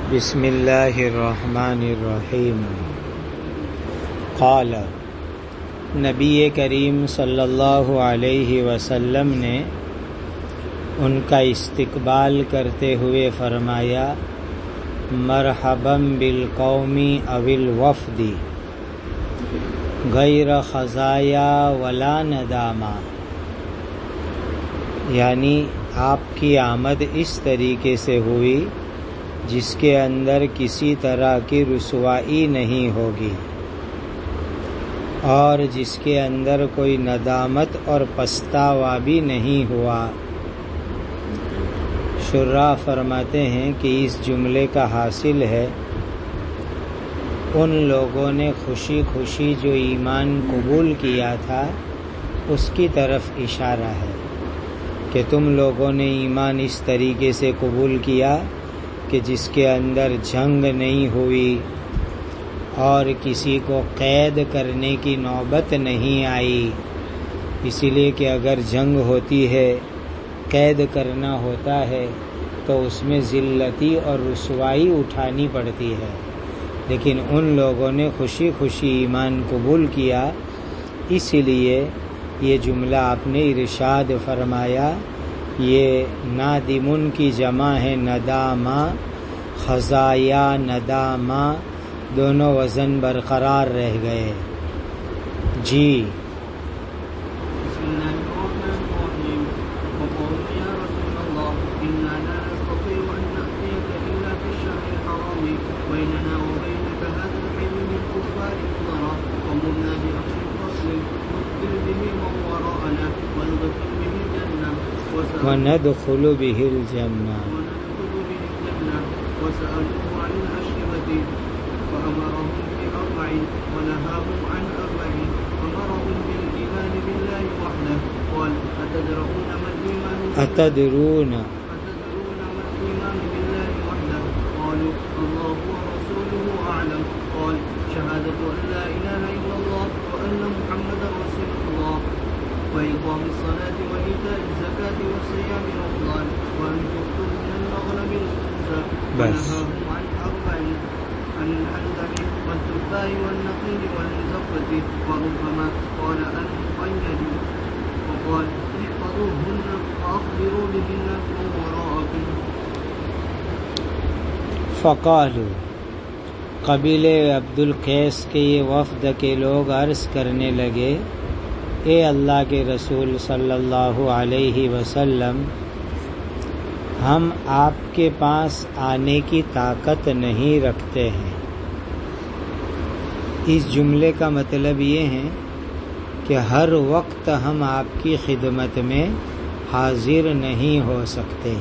بسم اللہ الرحمن الرحیم۔ قال، نبی کریم صلی اللہ علیہ وسلم نے ان کا استقبال کرتے ہوئے فرمایا، مرحبا بالقوم او الوفد غیر خزایا ولا ندامہ، یعنی آپ کی آمد اس طریقے سے ہوئی جس کے اندر کسی طرح کی رسوائی نہیں ہوگی اور جس کے اندر کوئی ندامت اور پچھتاوا بھی نہیں ہوا۔ شراح فرماتے ہیں کہ اس جملے کا حاصل ہے ان لوگوں نے خوشی خوشی جو ایمان قبول کیا تھا اس کی طرف اشارہ ہے کہ تم لوگوں نے ایمان اس طریقے سے قبول کیا کہ جس کے اندر جنگ نہیں ہوئی اور کسی کو قید کرنے کی نوبت نہیں آئی، اسی لیے کہ اگر جنگ ہوتی ہے، قید کرنا ہوتا ہے تو اس میں ذلتی اور رسوائی اٹھانی پڑتی ہے، لیکن ان لوگوں نے خوشی خوشی ایمان قبول کیا، اس لیے یہ جملہ آپ نے ارشاد فرمایا۔ یہ نادمن کی جمع ہے ندامہ، خزایا ندامہ، دونوں وزن برقرار رہ گئے۔ جی وندخل به الجنہ، وسألوه عن الأشربة فأمرهم بأربع ونهاهم عن أربع، أمرهم بالإيمان بالله وحده، قال أتدرون ما الإيمان بالله وحده؟ قالوا الله ورسوله أعلم، قال شهادة أن لا إله إلا الله وأن محمدا رسول الله وإقام الصلاة وإيتاء الزكاة وصيام رمضان وأن تؤتوا من المغنم الخمس، ونهاهم عن أربع، عن الحنظل والدباء والنقيل والمزفة، وربما قال المقيد، وقال احفظوهن وأخبروا بهن من وراءكم۔ فقالوا، قبیلے عبد القیس کے یہ وفد کے لوگ عرض کرنے لگے، اے اللہ کے رسول صلی اللہ علیہ وسلم، ہم آپ کے پاس آنے کی طاقت نہیں رکھتے ہیں۔ اس جملے کا مطلب یہ ہے کہ ہر وقت ہم آپ کی خدمت میں حاضر نہیں ہو سکتے،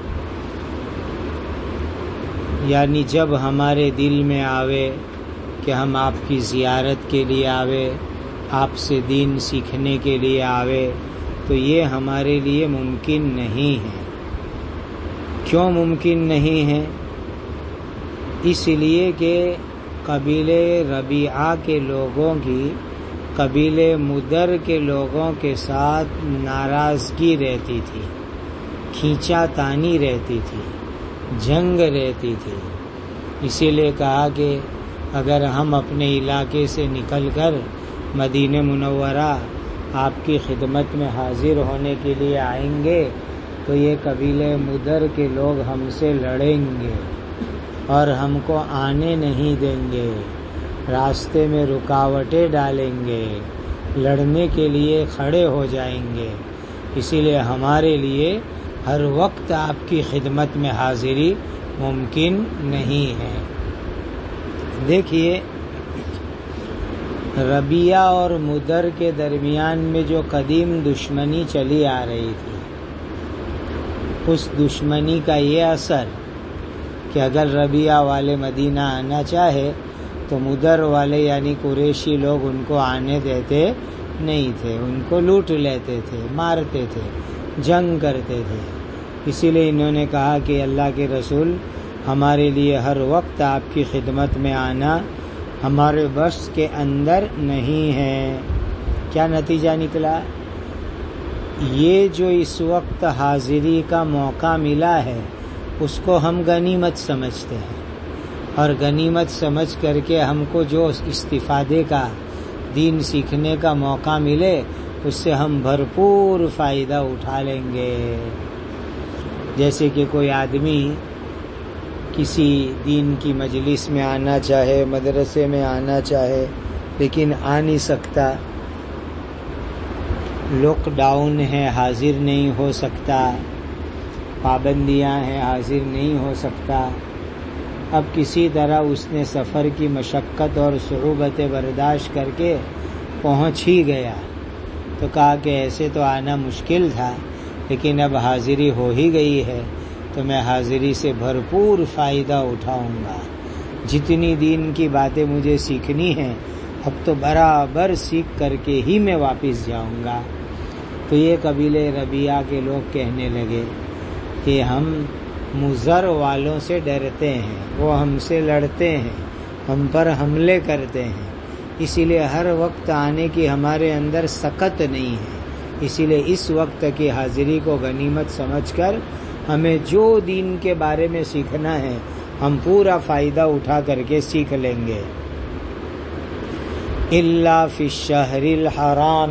یعنی جب ہمارے دل میں آوے کہ ہم آپ کی زیارت کے لیے آوے، آپ سے دین سیکھنے کے لیے آوے، تو یہ ہمارے لیے ممکن نہیں ہے۔ کیوں ممکن نہیں ہے؟ اس لیے کہ قبیلے ربیعہ کے لوگوں کی قبیلے مدر کے لوگوں کے ساتھ ناراضگی رہتی تھی، کھینچا تانی رہتی تھی، جنگ رہتی تھی۔ اسی لیے کہا کہ اگر ہم اپنے علاقے سے نکل کر مدینہ منورہ آپ کی خدمت میں حاضر ہونے کے لیے آئیں گے تو یہ قبیلے مدر کے لوگ ہم سے لڑیں گے اور ہم کو آنے نہیں دیں گے، راستے میں رکاوٹیں ڈالیں گے، لڑنے کے لیے کھڑے ہو جائیں گے، اسی لیے ہمارے لیے ہر وقت آپ کی خدمت میں حاضری ممکن نہیں ہے۔ دیکھیے، ربیعہ اور مدر کے درمیان میں جو قدیم دشمنی چلی آ رہی تھی، اس دشمنی کا یہ اثر کہ اگر ربیعہ والے مدینہ آنا چاہے تو مدر والے یعنی قریشی لوگ ان کو آنے دیتے نہیں تھے، ان کو لوٹ لیتے تھے، مارتے تھے، جنگ کرتے تھے۔ اسی لیے انہوں نے کہا کہ اللہ کے رسول، ہمارے لیے ہر وقت آپ کی خدمت میں آنا ہمارے بس کے اندر نہیں ہے۔ کیا نتیجہ نکلا؟ یہ جو اس وقت حاضری کا موقع ملا ہے اس کو ہم غنیمت سمجھتے ہیں، اور غنیمت سمجھ کر کے ہم کو جو استفادے کا دین سیکھنے کا موقع ملے اس سے ہم بھرپور فائدہ اٹھا لیں گے. جیسے کہ کوئی آدمی کسی دین کی مجلس میں آنا چاہے، مدرسے میں آنا چاہے، لیکن آ نہیں سکتا، لاک ڈاؤن ہے، حاضر نہیں ہو سکتا، پابندیاں ہیں، حاضر نہیں ہو سکتا. اب کسی طرح اس نے سفر کی مشقت اور صعوبتیں برداشت کر کے پہنچ ہی گیا، تو کہا کہ ایسے تو آنا مشکل تھا، لیکن اب حاضری ہو ہی گئی ہے تو میں حاضری سے بھرپور فائدہ اٹھاؤں گا. جتنی دین کی باتیں مجھے سیکھنی ہیں اب تو برابر سیکھ کر کے ہی میں واپس جاؤں گا. تو یہ قبیلے ربیعہ کے لوگ کہنے لگے کہ ہم مضر والوں سے ڈرتے ہیں، وہ ہم سے لڑتے ہیں، ہم پر حملے کرتے ہیں، اسی لیے ہر وقت آنے کی ہمارے اندر سکت نہیں ہے. اسی لیے اس وقت کی حاضری کو غنیمت سمجھ کر ہمیں جو دین کے بارے میں سیکھنا ہے ہم پورا فائدہ اٹھا کر کے سیکھ لیں گے. الا فی الشہر الحرام،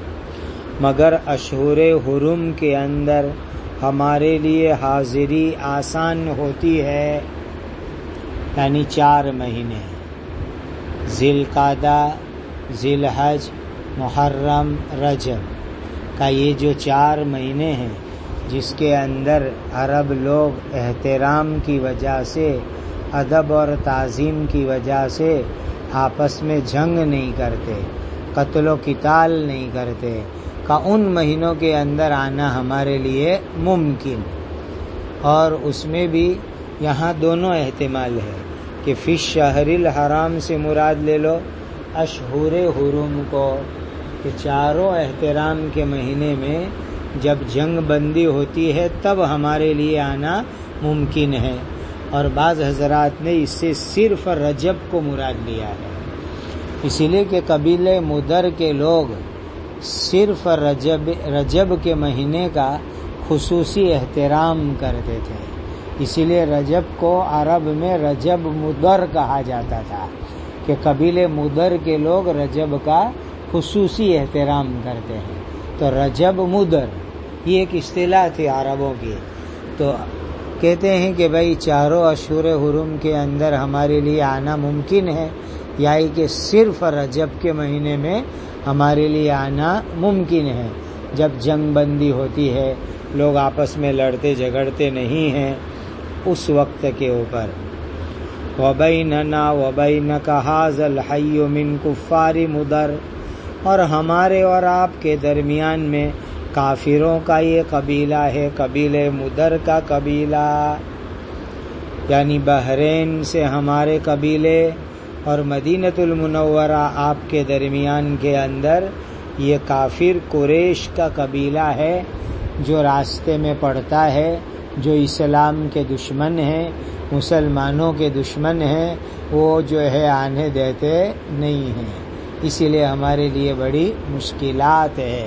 مگر اشہر حرم کے اندر ہمارے لیے حاضری آسان ہوتی ہے، یعنی 4 مہینے، ذی القعدہ، ذی الحج، محرم، رجب کا یہ جو 4 مہینے ہیں جس کے اندر عرب لوگ احترام کی وجہ سے، ادب اور تعظیم کی وجہ سے آپس میں جنگ نہیں کرتے، قتل و قتال نہیں کرتے، کا ان مہینوں کے اندر آنا ہمارے لیے ممکن. اور اس میں بھی یہاں دونوں احتمال ہے کہ فی الشہر الحرام سے مراد لے لو اشہر حرم کو، کہ چاروں احترام کے مہینے میں جب جنگ بندی ہوتی ہے تب ہمارے لیے آنا ممکن ہے. اور بعض حضرات نے اس سے صرف رجب کو مراد لیا ہے، اسی لیے کہ قبیلے مدر کے لوگ صرف رجب کے مہینے کا خصوصی احترام کرتے تھے، اسی لیے رجب کو عرب میں رجب مدر کہا جاتا تھا، کہ قبیلے مدر کے لوگ رجب کا خصوصی احترام کرتے ہیں. تو رجب مدر یہ ایک اصطلاح تھی عربوں کی. تو کہتے ہیں کہ بھائی چاروں اشہر حرم کے اندر ہمارے لیے آنا ممکن ہے، یعنی کہ صرف رجب کے مہینے میں ہمارے لیے آنا ممکن ہے جب جنگ بندی ہوتی ہے، لوگ آپس میں لڑتے جھگڑتے نہیں ہیں، اس وقت کے اوپر. وَبَيْنَنَا وَبَيْنَكَ هَذَا الْحَيُّ مِنْ كُفَّارِ مُدَرْ، اور ہمارے اور آپ کے درمیان میں کافروں کا یہ قبیلہ ہے، قبیلہ مدر کا قبیلہ، یعنی بحرین سے ہمارے قبیلے اور مدینۃ المنورہ آپ کے درمیان کے اندر یہ کافر قریش کا قبیلہ ہے جو راستے میں پڑتا ہے، جو اسلام کے دشمن ہیں، مسلمانوں کے دشمن ہیں، وہ جو ہے آنے دیتے نہیں ہیں. اسی لیے ہمارے لیے بڑی مشکلات ہے.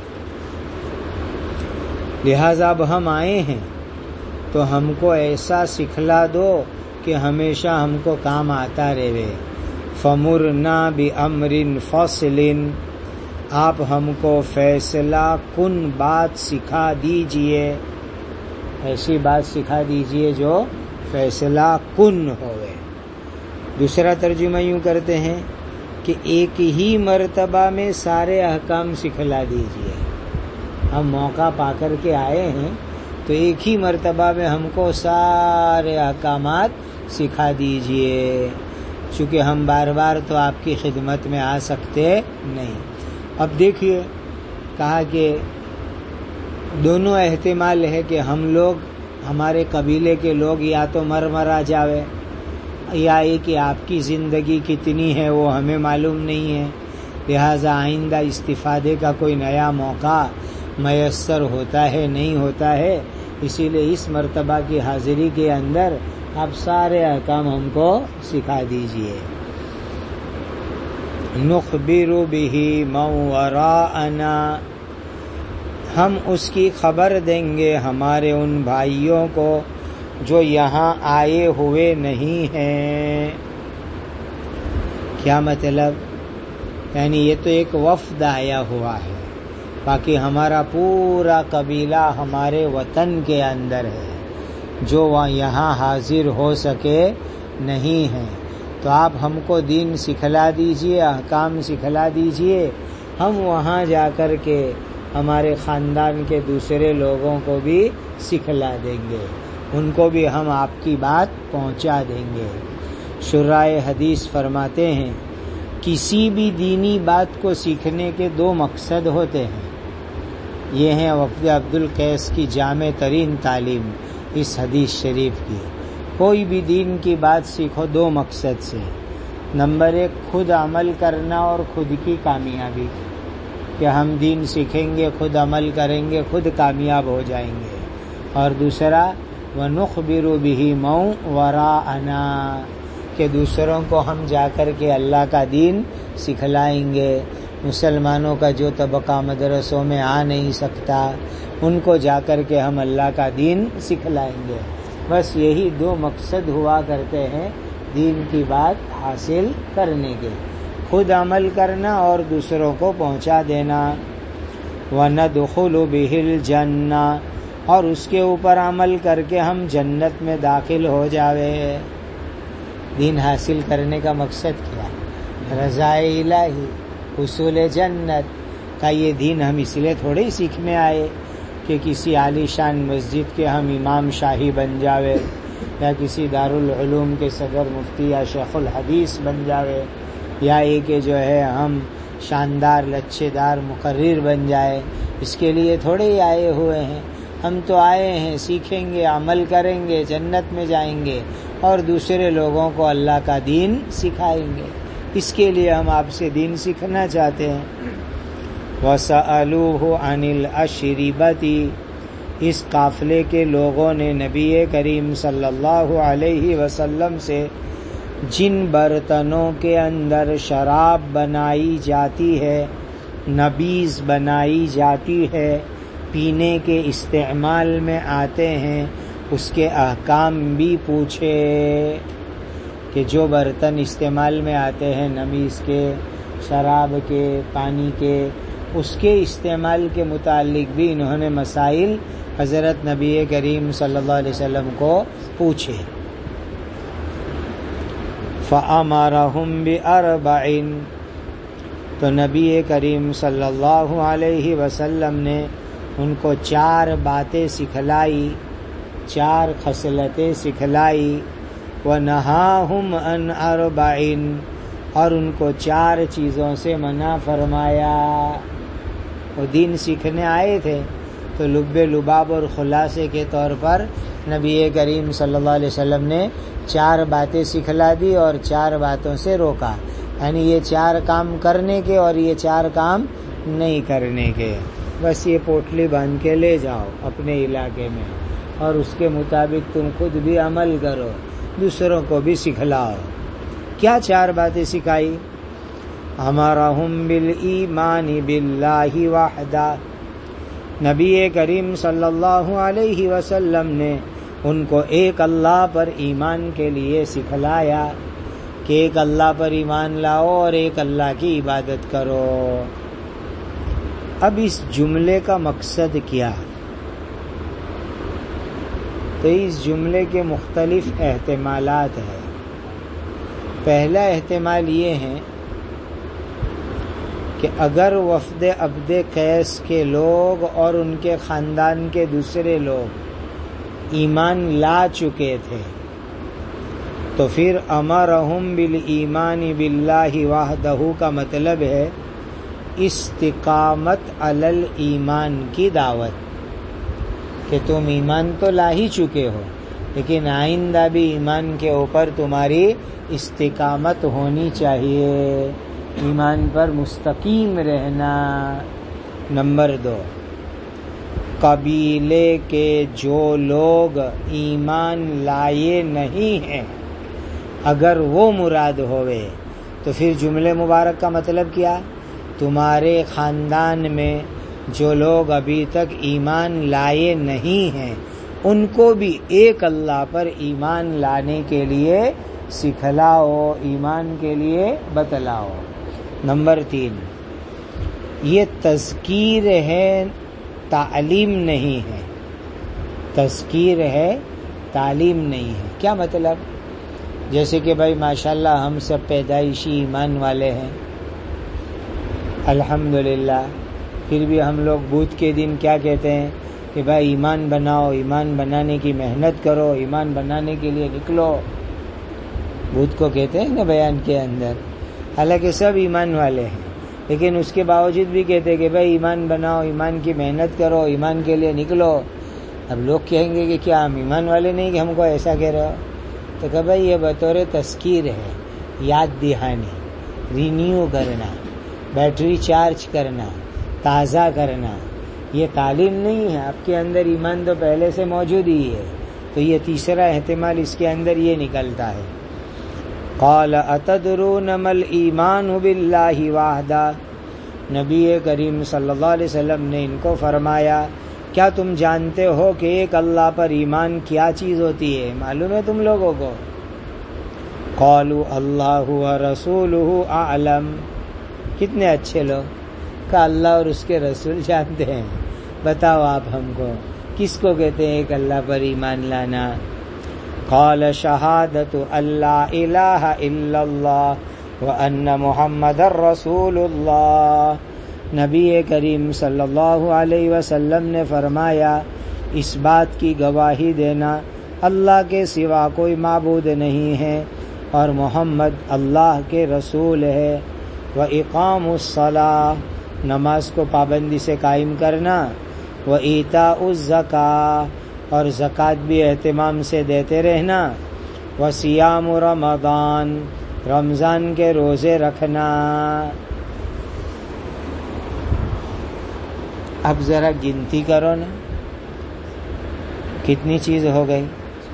لہذا اب ہم آئے ہیں تو ہم کو ایسا سکھلا دو کہ ہمیشہ ہم کو کام آتا رہے. فَمُرْنَا بِأَمْرٍ فَصْلٍ، آپ ہم کو فیصلہ کن بات سکھا دیجئے، ایسی بات سکھا دیجئے جو فیصلہ کن ہوئے. دوسرا ترجمہ یوں کرتے ہیں کہ ایک ہی مرتبہ میں سارے احکام سکھلا دیجئے. ہم موقع پا کر کے آئے ہیں تو ایک ہی مرتبہ میں ہم کو سارے احکامات سکھا دیجئے، چونکہ ہم بار بار تو آپ کی خدمت میں آ سکتے نہیں. اب دیکھیے، کہا کہ دونوں احتمال ہے کہ ہم لوگ، ہمارے قبیلے کے لوگ یا تو مرا جاوے، یا یہ کہ آپ کی زندگی کتنی ہے وہ ہمیں معلوم نہیں ہے، لہذا آئندہ استفادے کا کوئی نیا موقع میسر ہوتا ہے نہیں ہوتا ہے. اسی لیے اس مرتبہ کی حاضری کے اندر آپ سارے احکام ہم کو سکھا دیجئے. نخبر بہ من وراءنا، ہم اس کی خبر دیں گے ہمارے ان بھائیوں کو جو یہاں آئے ہوئے نہیں ہیں۔ کیا مطلب؟ یعنی یہ تو ایک وفد آیا ہوا ہے، باقی ہمارا پورا قبیلہ ہمارے وطن کے اندر ہے، جو یہاں حاضر ہو سکے نہیں ہیں۔ تو آپ ہم کو دین سکھلا دیجئے، احکام سکھلا دیجئے، ہم وہاں جا کر کے ہمارے خاندان کے دوسرے لوگوں کو بھی سکھلا دیں گے، ان کو بھی ہم آپ کی بات پہنچا دیں گے۔ شرائع حدیث فرماتے ہیں کسی بھی دینی بات کو سیکھنے کے دو مقصد ہوتے ہیں۔ یہ ہیں وفد عبدالقیس کی جامع ترین تعلیم اس حدیث شریف کی۔ کوئی بھی دین کی بات سیکھو دو مقصد سے، نمبر ایک خود عمل کرنا اور خود کی کامیابی، کہ ہم دین سیکھیں گے، خود عمل کریں گے، خود کامیاب ہو جائیں گے، اور دوسرا وَنُخْبِرُ بِهِ مَنْ وَرَاءَنَا، کہ دوسروں کو ہم جا کر کے اللہ کا دین سکھلائیں گے۔ مسلمانوں کا جو طبقہ مدرسوں میں آ نہیں سکتا، ان کو جا کر کے ہم اللہ کا دین سکھلائیں گے۔ بس یہی دو مقصد ہوا کرتے ہیں دین کی بات حاصل کرنے کے، خود عمل کرنا اور دوسروں کو پہنچا دینا۔ وَنَدْخُلُ بِهِ الْجَنَّةَ، اور اس کے اوپر عمل کر کے ہم جنت میں داخل ہو جاوے۔ دین حاصل کرنے کا مقصد کیا؟ رضا الہی، حصول جنت کا۔ یہ دین ہم اس لیے تھوڑے ہی سیکھنے آئے کہ کسی عالی شان مسجد کے ہم امام شاہی بن جاوے، یا کسی دارالعلوم کے صدر مفتی یا شیخ الحدیث بن جاوے، یا ایک جو ہے ہم شاندار لچھے دار مقرر بن جائے۔ اس کے لیے تھوڑے ہی آئے ہوئے ہیں، ہم تو آئے ہیں سیکھیں گے، عمل کریں گے، جنت میں جائیں گے، اور دوسرے لوگوں کو اللہ کا دین سکھائیں گے۔ اس کے لیے ہم آپ سے دین سیکھنا چاہتے ہیں۔ وَسَأَلُوهُ عَنِ الْأَشْرِبَةِ، اس قافلے کے لوگوں نے نبی کریم صلی اللہ علیہ وسلم سے جن برتنوں کے اندر شراب بنائی جاتی ہے، نبیذ بنائی جاتی ہے، پینے کے استعمال میں آتے ہیں، اس کے احکام بھی پوچھے، کہ جو برتن استعمال میں آتے ہیں نبیذ کے، شراب کے، پانی کے، اس کے استعمال کے متعلق بھی انہوں نے مسائل حضرت نبی کریم صلی اللہ علیہ وسلم کو پوچھے۔ فَأَمَرَهُمْ بِأَرْبَعٍ، تو نبی کریم صلی اللہ علیہ وسلم نے ان کو 4 باتیں سکھلائی، 4 خصلتیں سکھلائی۔ وَنَهَاهُمْ عَنْ 4، اور ان کو 4 چیزوں سے منع فرمایا۔ وہ دین سیکھنے آئے تھے تو لب لباب اور خلاصے کے طور پر نبی کریم صلی اللہ علیہ وسلم نے 4 باتیں سکھلا دی اور 4 باتوں سے روکا، یعنی یہ 4 کام کرنے کے اور یہ 4 کام نہیں کرنے کے۔ بس یہ پوٹلی باندھ کے لے جاؤ اپنے علاقے میں، اور اس کے مطابق تم خود بھی عمل کرو، دوسروں کو بھی سکھلاؤ۔ کیا 4 باتیں سکھائی؟ امرہم بالایمان باللہ وحدہ، نبی کریم صلی اللہ علیہ وسلم نے ان کو ایک اللہ پر ایمان کے لیے سکھلایا، کہ ایک اللہ پر ایمان لاؤ اور ایک اللہ کی عبادت کرو۔ اب اس جملے کا مقصد کیا؟ تو اس جملے کے مختلف احتمالات ہیں۔ پہلا احتمال یہ ہے کہ اگر وفد عبد قیس کے لوگ اور ان کے خاندان کے دوسرے لوگ ایمان لا چکے تھے، تو پھر امرہم بالایمان باللہ وحدہ کا مطلب ہے استقامت علی الایمان کی دعوت، کہ تم ایمان تو لا ہی چکے ہو، لیکن آئندہ بھی ایمان کے اوپر تمہاری استقامت ہونی چاہیے، ایمان پر مستقیم رہنا۔ نمبر 2، قبیلے کے جو لوگ ایمان لائے نہیں ہیں اگر وہ مراد ہوئے، تو پھر جملے مبارک کا مطلب کیا؟ تمہارے خاندان میں جو لوگ ابھی تک ایمان لائے نہیں ہیں ان کو بھی ایک اللہ پر ایمان لانے کے لیے سکھلاؤ، ایمان کے لیے بتلاؤ۔ نمبر 3، یہ تذکیر ہے، تعلیم نہیں ہے۔ تذکیر ہے، تعلیم نہیں ہے۔ کیا مطلب؟ جیسے کہ بھائی ماشاءاللہ ہم سب پیدائشی ایمان والے ہیں، الحمدللہ، پھر بھی ہم لوگ بدھ کے دن کیا کہتے ہیں کہ بھائی ایمان بناؤ، ایمان بنانے کی محنت کرو، ایمان بنانے کے لیے نکلو، بدھ کو کہتے ہیں نا بیان کے اندر۔ حالانکہ سب ایمان والے ہیں، لیکن اس کے باوجود بھی کہتے ہیں کہ بھائی ایمان بناؤ، ایمان کی محنت کرو، ایمان کے لیے نکلو۔ اب لوگ کہیں گے کہ کیا ہم ایمان والے نہیں کہ ہم کو ایسا کہہ رہے ہو؟ تو کہ بھائی یہ بطور تذکیر ہے، یاد دہانی، رینیو کرنا، بیٹری چارج کرنا، تازہ کرنا، یہ تعلیم نہیں ہے۔ آپ کے اندر ایمان تو پہلے سے موجود ہی ہے، تو یہ تیسرا احتمال اس کے اندر یہ نکلتا ہے۔ قال اتدرون ما الایمان باللہ وحدہ، نبی کریم صلی اللہ علیہ وسلم نے ان کو فرمایا کیا تم جانتے ہو کہ ایک اللہ پر ایمان کیا چیز ہوتی ہے؟ معلوم ہے تم لوگوں کو؟ قالوا اللہ ورسولہ اعلم، کتنے اچھے لوگ، کہ اللہ اور اس کے رسول جانتے ہیں۔ بتاؤ آپ ہم کو کس کو کہتے ہیں ایک اللہ پر ایمان لانا؟ قال شہادت اللہ الہ الا اللہ وان محمد رسول اللہ، نبی کریم صلی اللہ علیہ وسلم نے فرمایا اس بات کی گواہی دینا اللہ کے سوا کوئی معبود نہیں ہے اور محمد اللہ کے رسول ہے، وَإِقَامُ الصَّلَاةِ، نماز کو پابندی سے قائم کرنا، وَإِيتَاءُ الزَّكَاةِ، اور زکوٰۃ بھی اہتمام سے دیتے رہنا، وَصِيَامُ رمضان، رمضان کے روزے رکھنا۔ اب ذرا گنتی کرو نا، کتنی چیز ہو گئی؟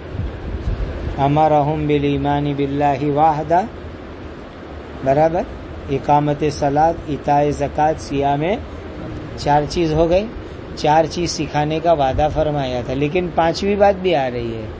امرہم بالایمان باللہ وحدہ، برابر، اقامت صلاۃ، ایتاء زکوٰۃ، صیام، 4 چیز ہو گئی۔ 4 چیز سکھانے کا وعدہ فرمایا تھا، لیکن 5ویں بات بھی آ رہی ہے،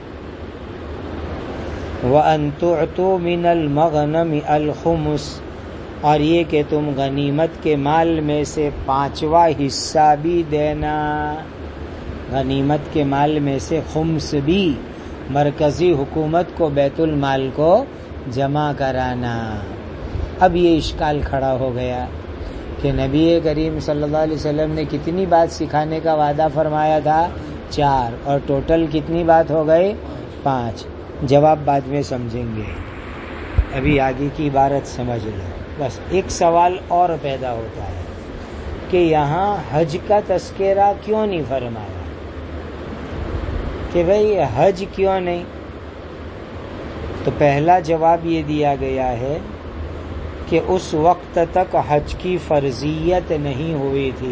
وَأَن تُعْطُوا مِنَ الْمَغْنَمِ الْخُمُسَ، اور یہ کہ تم غنیمت کے مال میں سے 5واں حصہ بھی دینا، غنیمت کے مال میں سے خمس بھی، مرکزی حکومت کو بیت المال کو جمع کرانا۔ اب یہ اشکال کھڑا ہو گیا کہ نبی کریم صلی اللہ علیہ وسلم نے کتنی بات سکھانے کا وعدہ فرمایا تھا؟ 4، اور ٹوٹل کتنی بات ہو گئی؟ 5۔ جواب بعد میں سمجھیں گے، ابھی آگے کی عبارت سمجھ لو۔ بس ایک سوال اور پیدا ہوتا ہے کہ یہاں حج کا تذکرہ کیوں نہیں فرمایا؟ کہ بھئی حج کیوں نہیں؟ تو پہلا جواب یہ دیا گیا ہے کہ اس وقت تک حج کی فرضیت نہیں ہوئی تھی،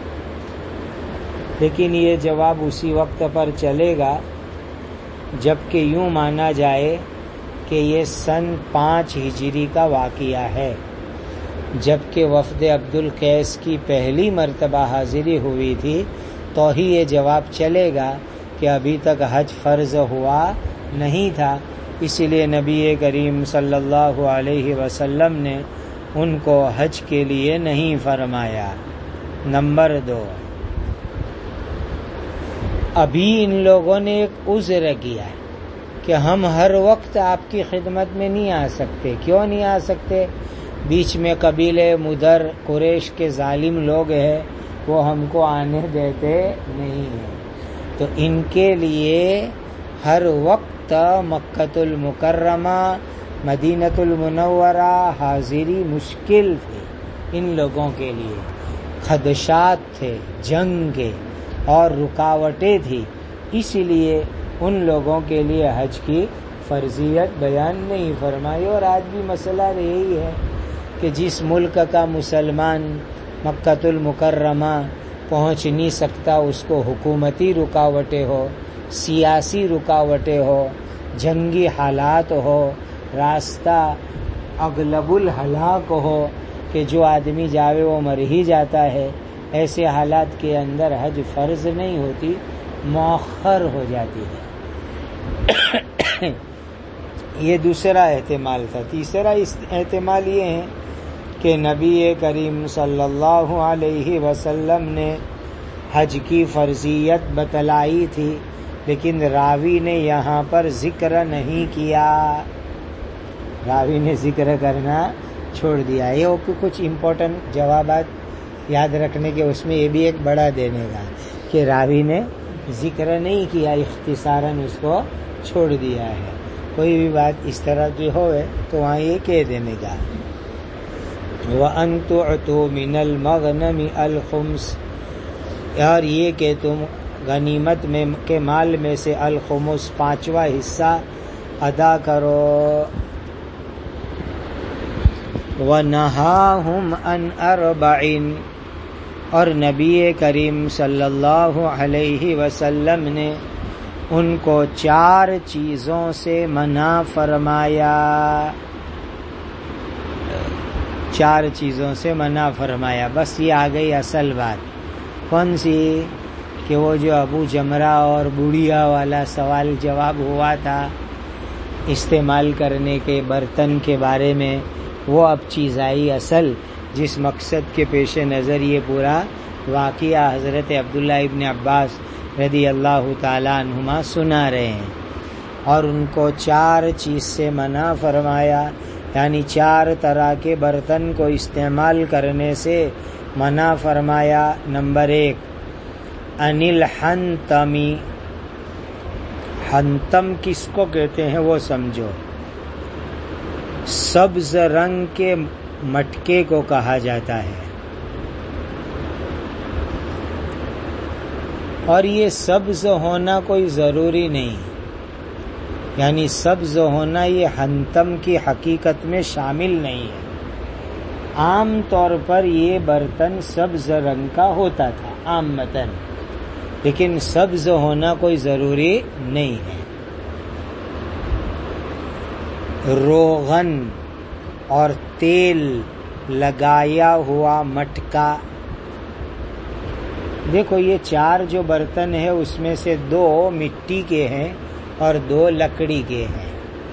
لیکن یہ جواب اسی وقت پر چلے گا جبکہ یوں مانا جائے کہ یہ سن 5 ہجری کا واقعہ ہے، جبکہ وفد عبد القیس کی پہلی مرتبہ حاضری ہوئی تھی، تو ہی یہ جواب چلے گا کہ ابھی تک حج فرض ہوا نہیں تھا، اس لیے نبی کریم صلی اللہ علیہ وسلم نے ان کو حج کے لیے نہیں فرمایا۔ نمبر 2، ابھی ان لوگوں نے ایک عذر کیا کہ ہم ہر وقت آپ کی خدمت میں نہیں آ سکتے۔ کیوں نہیں آ سکتے؟ بیچ میں قبیلے مدر قریش کے ظالم لوگ ہیں، وہ ہم کو آنے دیتے نہیں ہیں، تو ان کے لیے ہر وقت مکۃ المکرمہ، مدینۃ المنورہ حاضری مشکل تھی ان لوگوں کے لیے، خدشات تھے جنگ کے اور رکاوٹیں تھی، اس لیے ان لوگوں کے لیے حج کی فرضیت بیان نہیں فرمائی۔ اور آج بھی مسئلہ یہی ہے کہ جس ملک کا مسلمان مکۃ المکرمہ پہنچ نہیں سکتا، اس کو حکومتی رکاوٹیں ہو، سیاسی رکاوٹیں ہو، جنگی حالات ہو، راستہ اغلب الہلاک ہو کہ جو آدمی جاوے وہ مر ہی جاتا ہے، ایسے حالات کے اندر حج فرض نہیں ہوتی، مؤخر ہو جاتی ہے. یہ دوسرا احتمال تھا. تیسرا احتمال یہ ہے کہ نبی کریم صلی اللہ علیہ وسلم نے حج کی فرضیت بتلائی تھی، لیکن راوی نے یہاں پر ذکر نہیں کیا، راوی نے ذکر کرنا چھوڑ دیا. یہ کچھ امپورٹنٹ جوابات یاد رکھنے کے، اس میں یہ بھی ایک بڑا دینے گا کہ راوی نے ذکر نہیں کیا، اختصاراً اس کو چھوڑ دیا ہے. کوئی بھی بات اس طرح کی ہوئے تو وہاں یہ کہہ دینے گا. وَأَن تُعْتُوا مِنَ الْمَغْنَمِ الْخُمْسَ، اور یہ کہ تم غنیمت میں کے مال میں سے الخمس 5واں حصہ ادا کرو. وَنَهَاهُمْ عَنْ أَرْبَعٍ، اور نبی کریم صلی اللہ علیہ وسلم نے ان کو 4 چیزوں سے منع فرمایا. 4 چیزوں سے منع فرمایا. بس یہ آ گئی اصل بات. کون سی؟ کہ وہ جو ابو جمرہ اور بڑھیا والا سوال جواب ہوا تھا استعمال کرنے کے برتن کے بارے میں، وہ اب چیز آئی اصل، جس مقصد کے پیش نظر یہ پورا واقعہ حضرت عبداللہ ابن عباس رضی اللہ تعالیٰ عنہما سنا رہے ہیں. اور ان کو 4 چیز سے منع فرمایا، یعنی 4 طرح کے برتن کو استعمال کرنے سے منع فرمایا. نمبر 1 انل حنتمی. حنتم کس کو کہتے ہیں وہ سمجھو. سبز رنگ کے مٹکے کو کہا جاتا ہے، اور یہ سبز ہونا کوئی ضروری نہیں، یعنی سبز ہونا یہ حنتم کی حقیقت میں شامل نہیں ہے. عام طور پر یہ برتن سبز رنگ کا ہوتا تھا عامتاً، لیکن سبز ہونا کوئی ضروری نہیں ہے. روغن اور تیل لگایا ہوا مٹکا. دیکھو یہ 4 جو برتن ہیں اس میں سے 2 مٹی کے ہیں اور 2 لکڑی کے ہیں.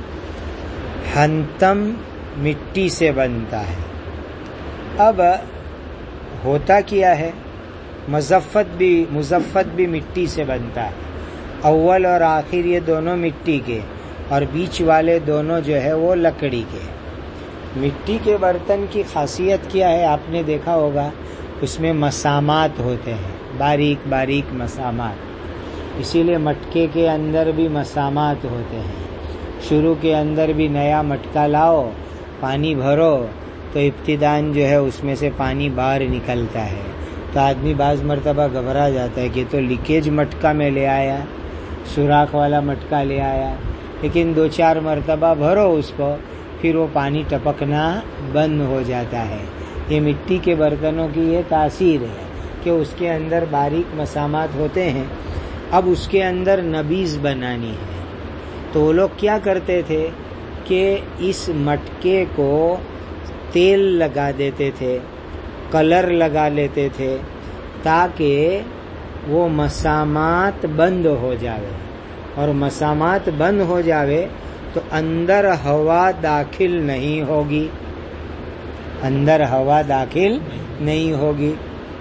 حنتم مٹی سے بنتا ہے. اب ہوتا کیا ہے، مزفت بھی مٹی سے بنتا ہے. اول اور آخر یہ دونوں مٹی کے، اور بیچ والے دونوں جو ہے وہ لکڑی کے. مٹی کے برتن کی خاصیت کیا ہے آپ نے دیکھا ہوگا، اس میں مسامات ہوتے ہیں، باریک باریک مسامات. اسی لیے مٹکے کے اندر بھی مسامات ہوتے ہیں. شروع کے اندر بھی نیا مٹکا لاؤ، پانی بھرو تو ابتداً جو ہے اس میں سے پانی باہر نکلتا ہے، تو آدمی بعض مرتبہ گھبرا جاتا ہے کہ تو لیکیج مٹکا میں لے آیا، سوراخ والا مٹکا لے آیا. لیکن 2-4 مرتبہ بھرو اس کو، پھر وہ پانی ٹپکنا بند ہو جاتا ہے. یہ مٹی کے برتنوں کی یہ تاثیر ہے کہ اس کے اندر باریک مسامات ہوتے ہیں. اب اس کے اندر نبیذ بنانی ہے، تو وہ لوگ کیا کرتے تھے کہ اس مٹکے کو تیل لگا دیتے تھے، کلر لگا لیتے تھے، تاکہ وہ مسامات بند ہو جاوے. اور مسامات بند ہو جاوے تو اندر ہوا داخل نہیں ہوگی، اندر ہوا داخل نہیں ہوگی.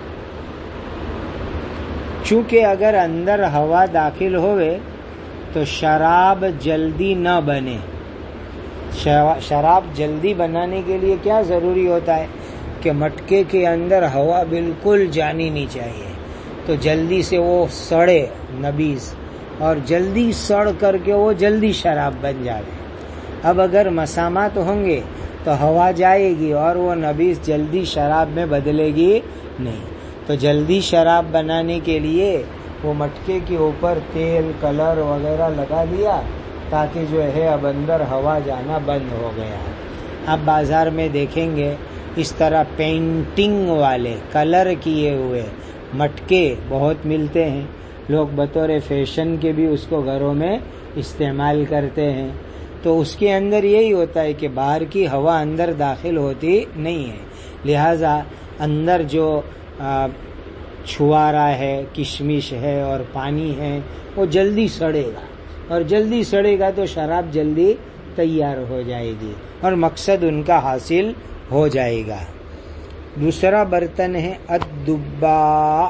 چونکہ اگر اندر ہوا داخل ہوئے تو شراب جلدی نہ بنے. شراب جلدی بنانے کے لیے کیا ضروری ہوتا ہے کہ مٹکے کے اندر ہوا بالکل جانی نہیں چاہیے، تو جلدی سے وہ سڑے نبیذ، اور جلدی سڑ کر کے وہ جلدی شراب بن جائے. اب اگر مسامات ہوں گے تو ہوا جائے گی اور وہ نبیذ جلدی شراب میں بدلے گی نہیں. تو جلدی شراب بنانے کے لیے وہ مٹکے کے اوپر تیل کلر وغیرہ لگا دیا، تاکہ جو ہے اب اندر ہوا جانا بند ہو گیا. اب بازار میں دیکھیں گے اس طرح پینٹنگ والے کلر کیے ہوئے مٹکے بہت ملتے ہیں. لوگ بطور فیشن کے بھی اس کو گھروں میں استعمال کرتے ہیں. تو اس کے اندر یہی ہوتا ہے کہ باہر کی ہوا اندر داخل ہوتی نہیں ہے، لہذا اندر جو چھوارا ہے، کشمش ہے اور پانی ہے، وہ جلدی سڑے گا، اور جلدی سڑے گا تو شراب جلدی تیار ہو جائے گی اور مقصد ان کا حاصل ہو جائے گا۔ دوسرا برتن ہے الدبا،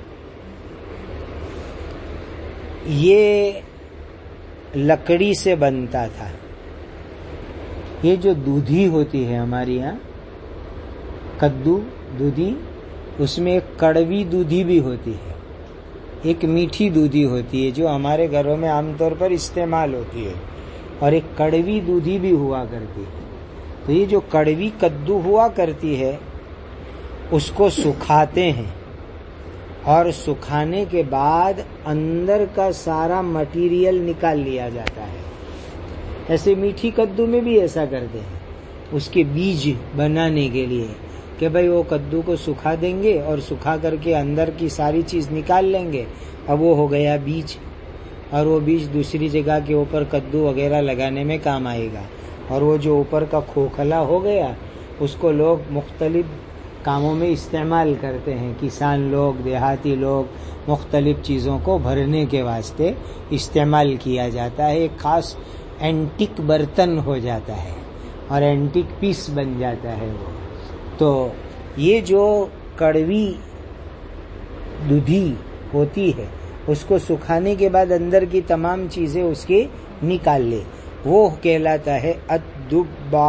یہ لکڑی سے بنتا تھا۔ یہ جو دودھی ہوتی ہے ہمارے یہاں، کدو دودھی، اس میں ایک کڑوی دودھی بھی ہوتی ہے، ایک میٹھی دودھی ہوتی ہے جو ہمارے گھروں میں عام طور پر استعمال ہوتی ہے، اور ایک کڑوی دودھی بھی ہوا کرتی ہے۔ تو یہ جو کڑوی کدو ہوا کرتی ہے اس کو سکھاتے ہیں، اور سکھانے کے بعد اندر کا سارا مٹیریل نکال لیا جاتا ہے۔ ایسے میٹھی کدو میں بھی ایسا کرتے ہیں، اس کے بیج بنانے کے لیے کہ بھئی وہ کدو کو سکھا دیں گے اور سکھا کر کے اندر کی ساری چیز نکال لیں گے، اب وہ ہو گیا بیج، اور وہ بیج دوسری جگہ کے اوپر کدو وغیرہ لگانے میں کام آئے گا، اور وہ جو اوپر کا کھوکھلا ہو گیا اس کو لوگ مختلف کاموں میں استعمال کرتے ہیں، کسان لوگ، دیہاتی لوگ، مختلف چیزوں کو بھرنے کے واسطے استعمال کیا جاتا ہے۔ ایک خاص اینٹک برتن ہو جاتا ہے اور اینٹک پیس بن جاتا ہے وہ۔ تو یہ جو کڑوی دودھی ہوتی ہے اس کو سکھانے کے بعد اندر کی تمام چیزیں اس کی نکال لے، وہ کہلاتا ہے الدبا۔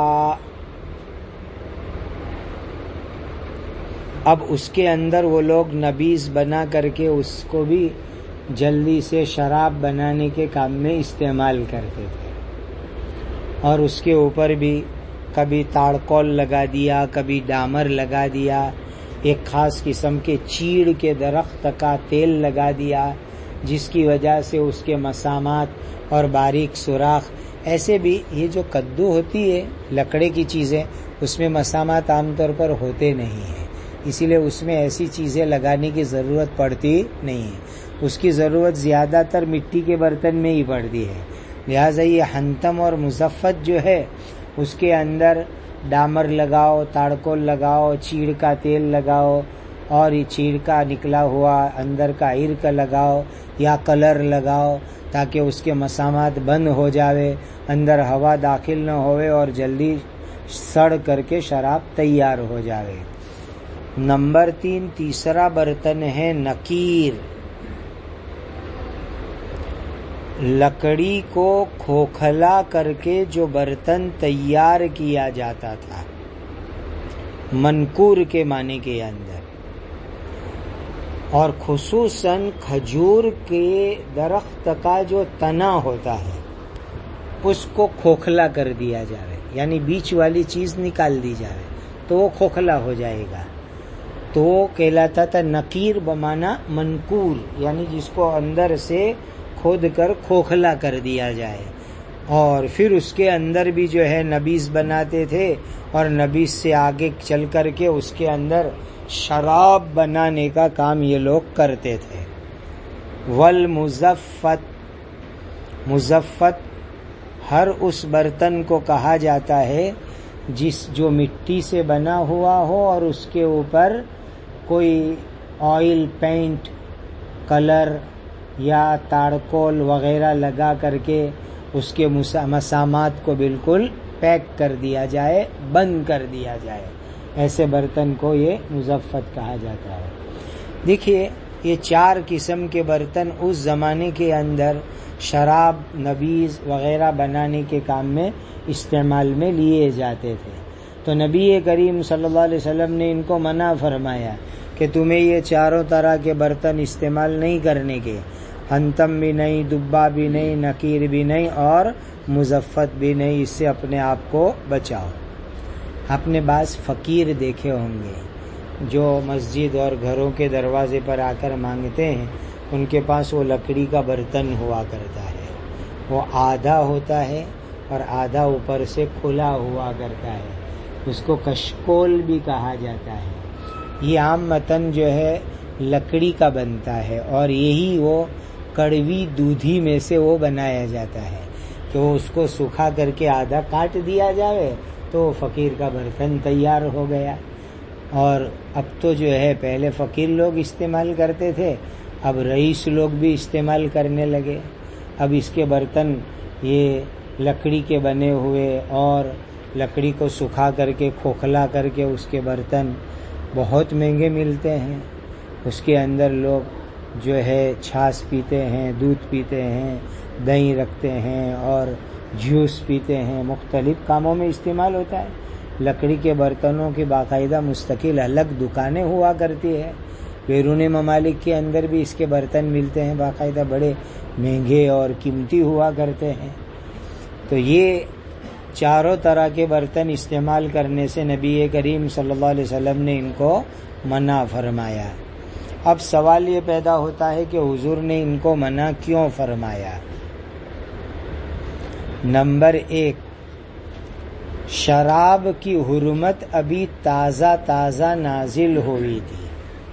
اب اس کے اندر وہ لوگ نبیذ بنا کر کے اس کو بھی جلدی سے شراب بنانے کے کام میں استعمال کرتے تھے، اور اس کے اوپر بھی کبھی تاڑکول لگا دیا، کبھی ڈامر لگا دیا، ایک خاص قسم کے چیڑ کے درخت کا تیل لگا دیا، جس کی وجہ سے اس کے مسامات اور باریک سوراخ، ایسے بھی یہ جو کدو ہوتی ہے لکڑے کی چیزیں، اس میں مسامات عام طور پر ہوتے نہیں ہیں، اسی لیے اس میں ایسی چیزیں لگانے کی ضرورت پڑتی نہیں ہے، اس کی ضرورت زیادہ تر مٹی کے برتن میں ہی پڑتی ہے۔ لہٰذا یہ حنتم اور مزفت جو ہے اس کے اندر ڈامر لگاؤ، تاڑکول لگاؤ، چیڑ کا تیل لگاؤ، اور یہ چیڑ کا نکلا ہوا اندر کا عرق لگاؤ یا کلر لگاؤ تاکہ اس کے مسامات بند ہو جاوے، اندر ہوا داخل نہ ہوئے اور جلدی سڑ کر کے شراب تیار ہو جاوے۔ نمبر 3، تیسرا برتن ہے نکیر۔ لکڑی کو کھوکھلا کر کے جو برتن تیار کیا جاتا تھا، منکور کے معنی کے اندر، اور خصوصاً کھجور کے درخت کا جو تنا ہوتا ہے اس کو کھوکھلا کر دیا جائے، یعنی بیچ والی چیز نکال دی جائے تو وہ کھوکھلا ہو جائے گا، تو وہ کہلاتا تھا نکیر بمعنی منکور، یعنی جس کو اندر سے کھود کر کھوکھلا کر دیا جائے، اور پھر اس کے اندر بھی جو ہے نبیذ بناتے تھے، اور نبیذ سے آگے چل کر کے اس کے اندر شراب بنانے کا کام یہ لوگ کرتے تھے۔ والمزفت، مزفت ہر اس برتن کو کہا جاتا ہے جو مٹی سے بنا ہوا ہو اور اس کے اوپر کوئی آئل پینٹ، کلر یا تاڑکول وغیرہ لگا کر کے اس کے مسامات کو بالکل پیک کر دیا جائے، بند کر دیا جائے، ایسے برتن کو یہ مزفت کہا جاتا ہے۔ دیکھیے یہ 4 قسم کے برتن اس زمانے کے اندر شراب، نبیذ وغیرہ بنانے کے کام میں استعمال میں لیے جاتے تھے، تو نبی کریم صلی اللہ علیہ وسلم نے ان کو منع فرمایا کہ تمہیں یہ 4 طرح کے برتن استعمال نہیں کرنے کے، حنتم بھی نہیں، دبا بھی نہیں، نکیر بھی نہیں، اور مزفت بھی نہیں، اس سے اپنے آپ کو بچاؤ۔ آپ نے بعض فقیر دیکھے ہوں گے جو مسجد اور گھروں کے دروازے پر آ کر مانگتے ہیں، ان کے پاس وہ لکڑی کا برتن ہوا کرتا ہے، وہ آدھا ہوتا ہے اور آدھا اوپر سے کھلا ہوا کرتا ہے، اس کو کشکول بھی کہا جاتا ہے۔ یہ عام متن جو ہے لکڑی کا بنتا ہے، اور یہی وہ کڑوی دودھی میں سے وہ بنایا جاتا ہے کہ وہ اس کو سکھا کر کے آدھا کاٹ دیا جائے تو فقیر کا برتن تیار ہو گیا۔ اور اب تو جو ہے پہلے فقیر لوگ استعمال کرتے تھے، اب رئیس لوگ بھی استعمال کرنے لگے. اب اس کے برتن یہ لکڑی کے بنے ہوئے اور لکڑی کو سکھا کر کے کھوکھلا کر کے اس کے برتن بہت مہنگے ملتے ہیں. اس کے اندر لوگ جو ہے چھاچھ پیتے ہیں، دودھ پیتے ہیں، دہی رکھتے ہیں اور جوس پیتے ہیں، مختلف کاموں میں استعمال ہوتا ہے. لکڑی کے برتنوں کی باقاعدہ مستقل الگ دکانیں ہوا کرتی ہے. بیرون ممالک کے اندر بھی اس کے برتن ملتے ہیں، باقاعدہ بڑے مہنگے اور قیمتی ہوا کرتے ہیں. تو یہ چاروں طرح کے برتن استعمال کرنے سے نبی کریم صلی اللہ علیہ وسلم نے ان کو منع فرمایا. اب سوال یہ پیدا ہوتا ہے کہ حضور نے ان کو منع کیوں فرمایا؟ نمبر 1، شراب کی حرمت ابھی تازہ نازل ہوئی تھی.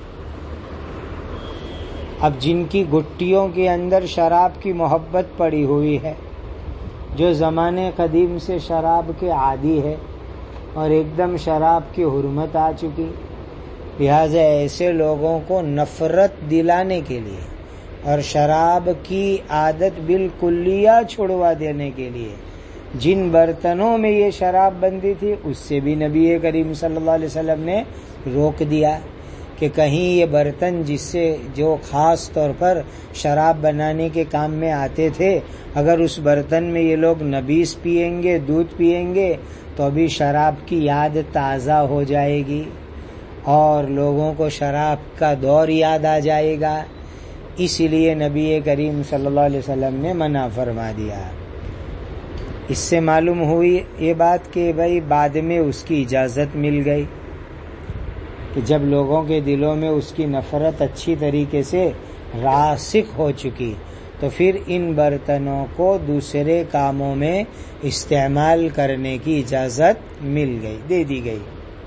اب جن کی گٹیوں کے اندر شراب کی محبت پڑی ہوئی ہے، جو زمانے قدیم سے شراب کے عادی ہے اور ایک دم شراب کی حرمت آ چکی، لہذا ایسے لوگوں کو نفرت دلانے کے لیے اور شراب کی عادت بالکلیہ چھڑوا دینے کے لیے جن برتنوں میں یہ شراب بندی تھی اس سے بھی نبی کریم صلی اللہ علیہ وسلم نے روک دیا کہ کہیں یہ برتن جس سے جو خاص طور پر شراب بنانے کے کام میں آتے تھے، اگر اس برتن میں یہ لوگ نبیذ پئیں گے، دودھ پئیں گے تو ابھی شراب کی یاد تازہ ہو جائے گی اور لوگوں کو شراب کا دور یاد آ جائے گا. اس لیے نبی کریم صلی اللہ علیہ وسلم نے منع فرما دیا. اس سے معلوم ہوئی یہ بات کہ بھائی بعد میں اس کی اجازت مل گئی کہ جب لوگوں کے دلوں میں اس کی نفرت اچھی طریقے سے راسخ ہو چکی تو پھر ان برتنوں کو دوسرے کاموں میں استعمال کرنے کی اجازت مل گئی، دے دی گئی.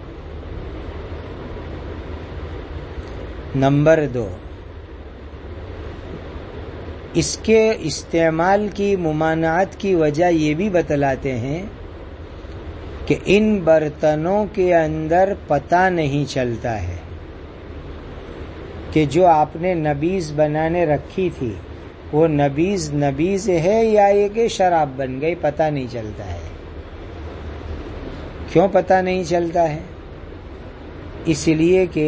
نمبر 2، اس کے استعمال کی ممانعت کی وجہ یہ بھی بتلاتے ہیں کہ ان برتنوں کے اندر پتہ نہیں چلتا ہے کہ جو آپ نے نبیذ بنانے رکھی تھی وہ نبیذ ہے یا یہ کہ شراب بن گئی، پتہ نہیں چلتا ہے. کیوں پتہ نہیں چلتا ہے؟ اس لیے کہ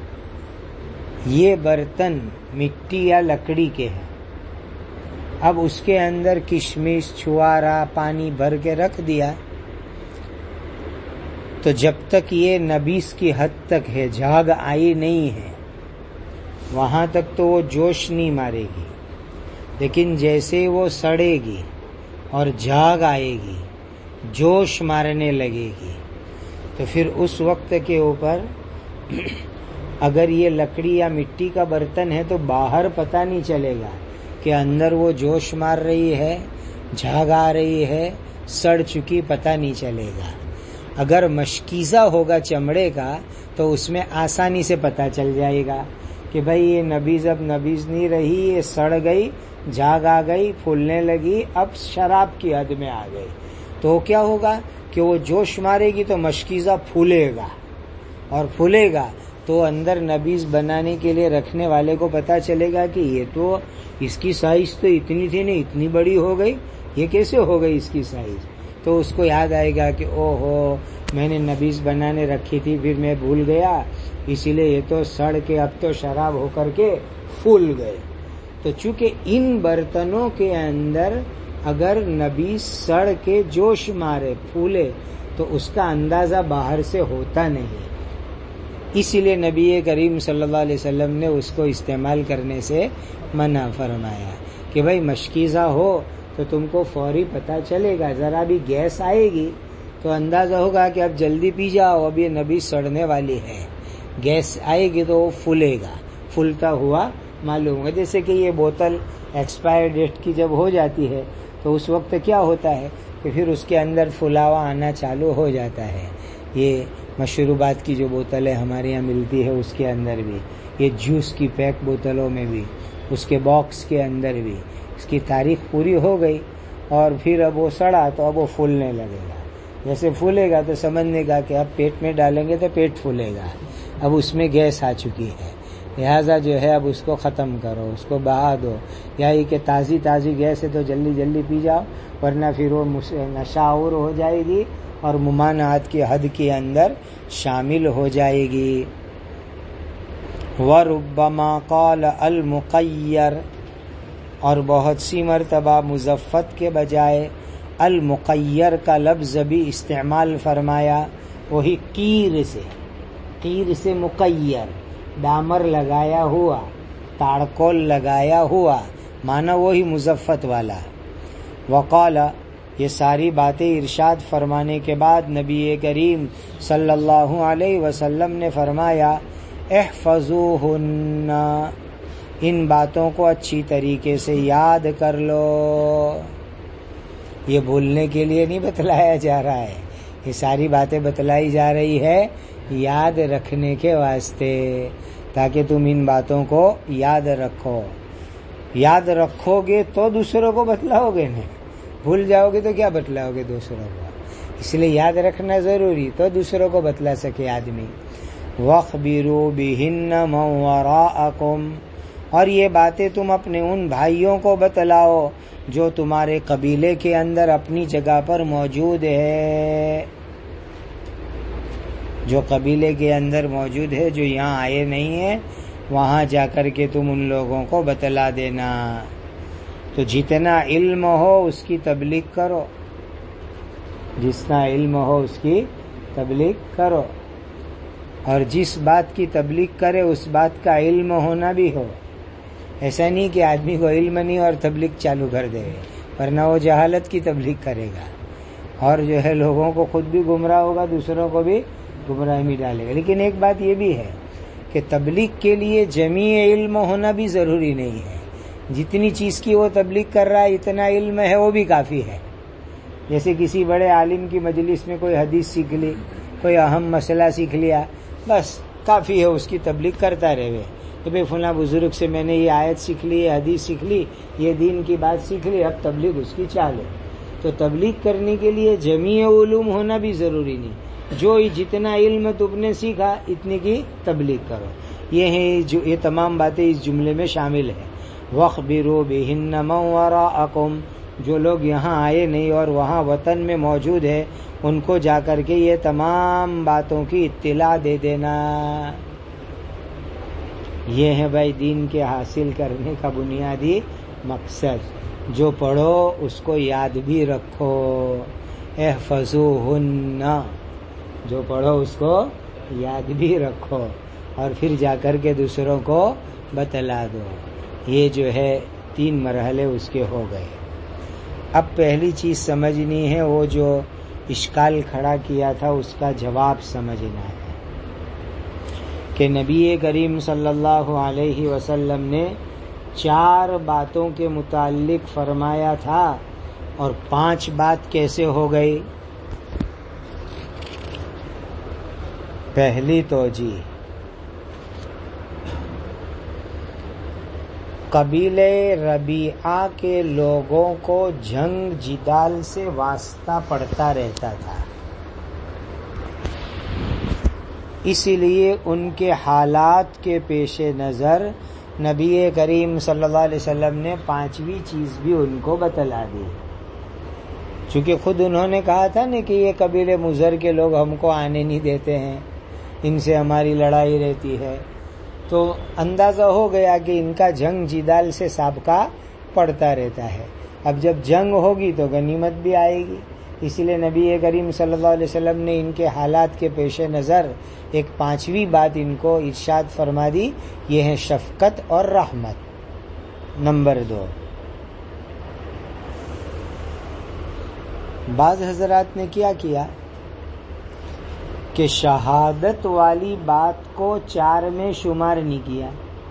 یہ برتن مٹی یا لکڑی کے ہیں. اب اس کے اندر کشمش، چھوارا، پانی بھر کے رکھ دیا تو جب تک یہ نبیذ کی حد تک ہے، جھاگ آئی نہیں ہے، وہاں تک تو وہ جوش نہیں مارے گی. لیکن جیسے وہ سڑے گی اور جھاگ آئے گی، جوش مارنے لگے گی، تو پھر اس وقت کے اوپر اگر یہ لکڑی یا مٹی کا برتن ہے تو باہر پتہ نہیں چلے گا کہ اندر وہ جوش مار رہی ہے، جھاگ آ رہی ہے، سڑ چکی، پتہ نہیں چلے گا. اگر مشکیزہ ہوگا چمڑے کا تو اس میں آسانی سے پتہ چل جائے گا کہ بھئی یہ نبیذ اب نبیذ نہیں رہی، یہ سڑ گئی، جھاگ آ گئی، پھولنے لگی، اب شراب کی حد میں آ گئی. تو کیا ہوگا کہ وہ جوش مارے گی تو مشکیزہ پھولے گا، اور پھولے گا تو اندر نبیذ بنانے کے لیے رکھنے والے کو پتہ چلے گا کہ یہ تو اس کی سائز تو اتنی تھی نہیں، اتنی بڑی ہو گئی، یہ کیسے ہو گئی اس کی سائز. تو اس کو یاد آئے گا کہ او ہو، میں نے نبیذ بنانے رکھی تھی، پھر میں بھول گیا، اسی لیے یہ تو سڑ کے اب تو شراب ہو کر کے پھول گئے. تو چونکہ ان برتنوں کے اندر اگر نبیذ سڑ کے جوش مارے، پھولے، تو اس کا اندازہ باہر سے ہوتا نہیں. اسی لیے نبی کریم صلی اللہ علیہ وسلم نے اس کو استعمال کرنے سے منع فرمایا کہ بھائی مشکیزہ ہو تو تم کو فوری پتہ چلے گا، ذرا بھی گیس آئے گی تو اندازہ ہوگا کہ اب جلدی پی جاؤ، اب یہ نبیذ سڑنے والی ہے. گیس آئے گی تو وہ پھولے گا، پھولتا ہوا معلوم ہوگا. جیسے کہ یہ بوتل ایکسپائر ڈیٹ کی جب ہو جاتی ہے تو اس وقت کیا ہوتا ہے کہ پھر اس کے اندر پھلاوا آنا چالو ہو جاتا ہے. یہ مشروبات کی جو بوتلیں ہمارے یہاں ملتی ہے اس کے اندر بھی، یہ جوس کی پیک بوتلوں میں بھی، اس کے باکس کے اندر بھی اس کی تاریخ پوری ہو گئی اور پھر اب وہ سڑا تو اب وہ پھولنے لگے گا. جیسے پھولے گا تو سمجھنے کا کہ اب پیٹ میں ڈالیں گے تو پیٹ پھولے گا، اب اس میں گیس آ چکی ہے، لہٰذا جو ہے اب اس کو ختم کرو، اس کو بہا دو، یا یہ کہ تازی گیس ہے تو جلدی جلدی پی جاؤ، ورنہ پھر وہ نشاور ہو جائے گی اور ممانعت کی حد کے اندر شامل ہو جائے گی۔ وَرُبَّمَا قَالَ الْمُقَيَّرُ، اور بہت سی مرتبہ مزفت کے بجائے المقیر کا لفظ بھی استعمال فرمایا، وہی قیر سے مقیر، ڈامر لگایا ہوا، تاڑکول لگایا ہوا، معنی وہی مزفت والا۔ وقال، یہ ساری باتیں ارشاد فرمانے کے بعد نبی کریم صلی اللہ علیہ وسلم نے فرمایا، احفظوہن، ان باتوں کو اچھی طریقے سے یاد کر لو۔ یہ بھولنے کے لیے نہیں بتلایا جا رہا ہے، یہ ساری باتیں بتلائی جا رہی ہے یاد رکھنے کے واسطے، تاکہ تم ان باتوں کو یاد رکھو۔ یاد رکھو گے تو دوسروں کو بتلاؤ گے، نہیں بھول جاؤ گے تو کیا بتلاؤ گے دوسروں کو، اس لیے یاد رکھنا ضروری تو دوسروں کو بتلا سکے آدمی۔ وَاخْبِرُوا بِهِنَّ مَنْ وَرَاءَكُمْ، اور یہ باتیں تم اپنے ان بھائیوں کو بتلاؤ جو تمہارے قبیلے کے اندر اپنی جگہ پر موجود ہے، جو قبیلے کے اندر موجود ہے، جو یہاں آئے نہیں ہیں، وہاں جا کر کے تم ان لوگوں کو بتلا دینا۔ تو جتنا علم ہو اس کی تبلیغ کرو، جتنا علم ہو اس کی تبلیغ کرو، اور جس بات کی تبلیغ کرے اس بات کا علم ہونا بھی ہو۔ ایسا نہیں کہ آدمی کو علم نہیں اور تبلیغ چالو کر دے، ورنہ وہ جہالت کی تبلیغ کرے گا، اور جو ہے لوگوں کو خود بھی گمراہ ہوگا، دوسروں کو بھی گمراہ میں ڈالے گا۔ لیکن ایک بات یہ بھی ہے کہ تبلیغ کے لیے جمیع علم ہونا بھی ضروری نہیں ہے، جتنی چیز کی وہ تبلیغ کر رہا ہے اتنا علم ہے وہ بھی کافی ہے۔ جیسے کسی بڑے عالم کی مجلس میں کوئی حدیث سیکھ لی، کوئی اہم مسئلہ سیکھ لیا، بس کافی ہے، اس کی تبلیغ کرتا رہے کہ بھئی فلاں بزرگ سے میں نے یہ آیت سیکھ لی، یہ حدیث سیکھ لی، یہ دین کی بات سیکھ لی، اب تبلیغ اس کی چال ہے۔ تو تبلیغ کرنے کے لیے جمیع علوم ہونا بھی ضروری نہیں، جو جتنا علم تم نے سیکھا اتنی کی تبلیغ کرو۔ یہ تمام باتیں اس جملے میں شامل ہیں۔ وَاخْبِرُوا بِهِنَّ مَنْ وَرَاءَكُمْ، جو لوگ یہاں آئے نہیں اور وہاں وطن میں موجود ہے، ان کو جا کر کے یہ تمام باتوں کی اطلاع دے دینا۔ یہ ہے بھائی دین کے حاصل کرنے کا بنیادی مقصد۔ جو پڑھو اس کو یاد بھی رکھو، احفظوہن، جو پڑھو اس کو یاد بھی رکھو، اور پھر جا کر کے دوسروں کو بتلا دو۔ یہ جو ہے 3 مرحلے اس کے ہو گئے۔ اب پہلی چیز سمجھنی ہے، وہ جو اشکال کھڑا کیا تھا اس کا جواب سمجھنا ہے کہ نبی کریم صلی اللہ علیہ وسلم نے 4 باتوں کے متعلق فرمایا تھا، اور 5 بات کیسے ہو گئی؟ پہلی توجیہ، قبیلے ربیعہ کے لوگوں کو جنگ جدال سے واسطہ پڑتا رہتا تھا، اس لیے ان کے حالات کے پیش نظر نبی کریم صلی اللہ علیہ وسلم نے 5ویں چیز بھی ان کو بتلا دی، چونکہ خود انہوں نے کہا تھا نا کہ یہ قبیلے مضر کے لوگ ہم کو آنے نہیں دیتے ہیں، ان سے ہماری لڑائی رہتی ہے، تو اندازہ ہو گیا کہ ان کا جنگ جدال سے سابقہ پڑتا رہتا ہے۔ اب جب جنگ ہوگی تو غنیمت بھی آئے گی، اس لیے نبی کریم صلی اللہ علیہ وسلم نے ان کے حالات کے پیش نظر ایک 5ویں بات ان کو ارشاد فرما دی، یہ ہے شفقت اور رحمت۔ نمبر 2، بعض حضرات نے کیا کہ شہادت والی بات کو 4 میں شمار نہیں کیا،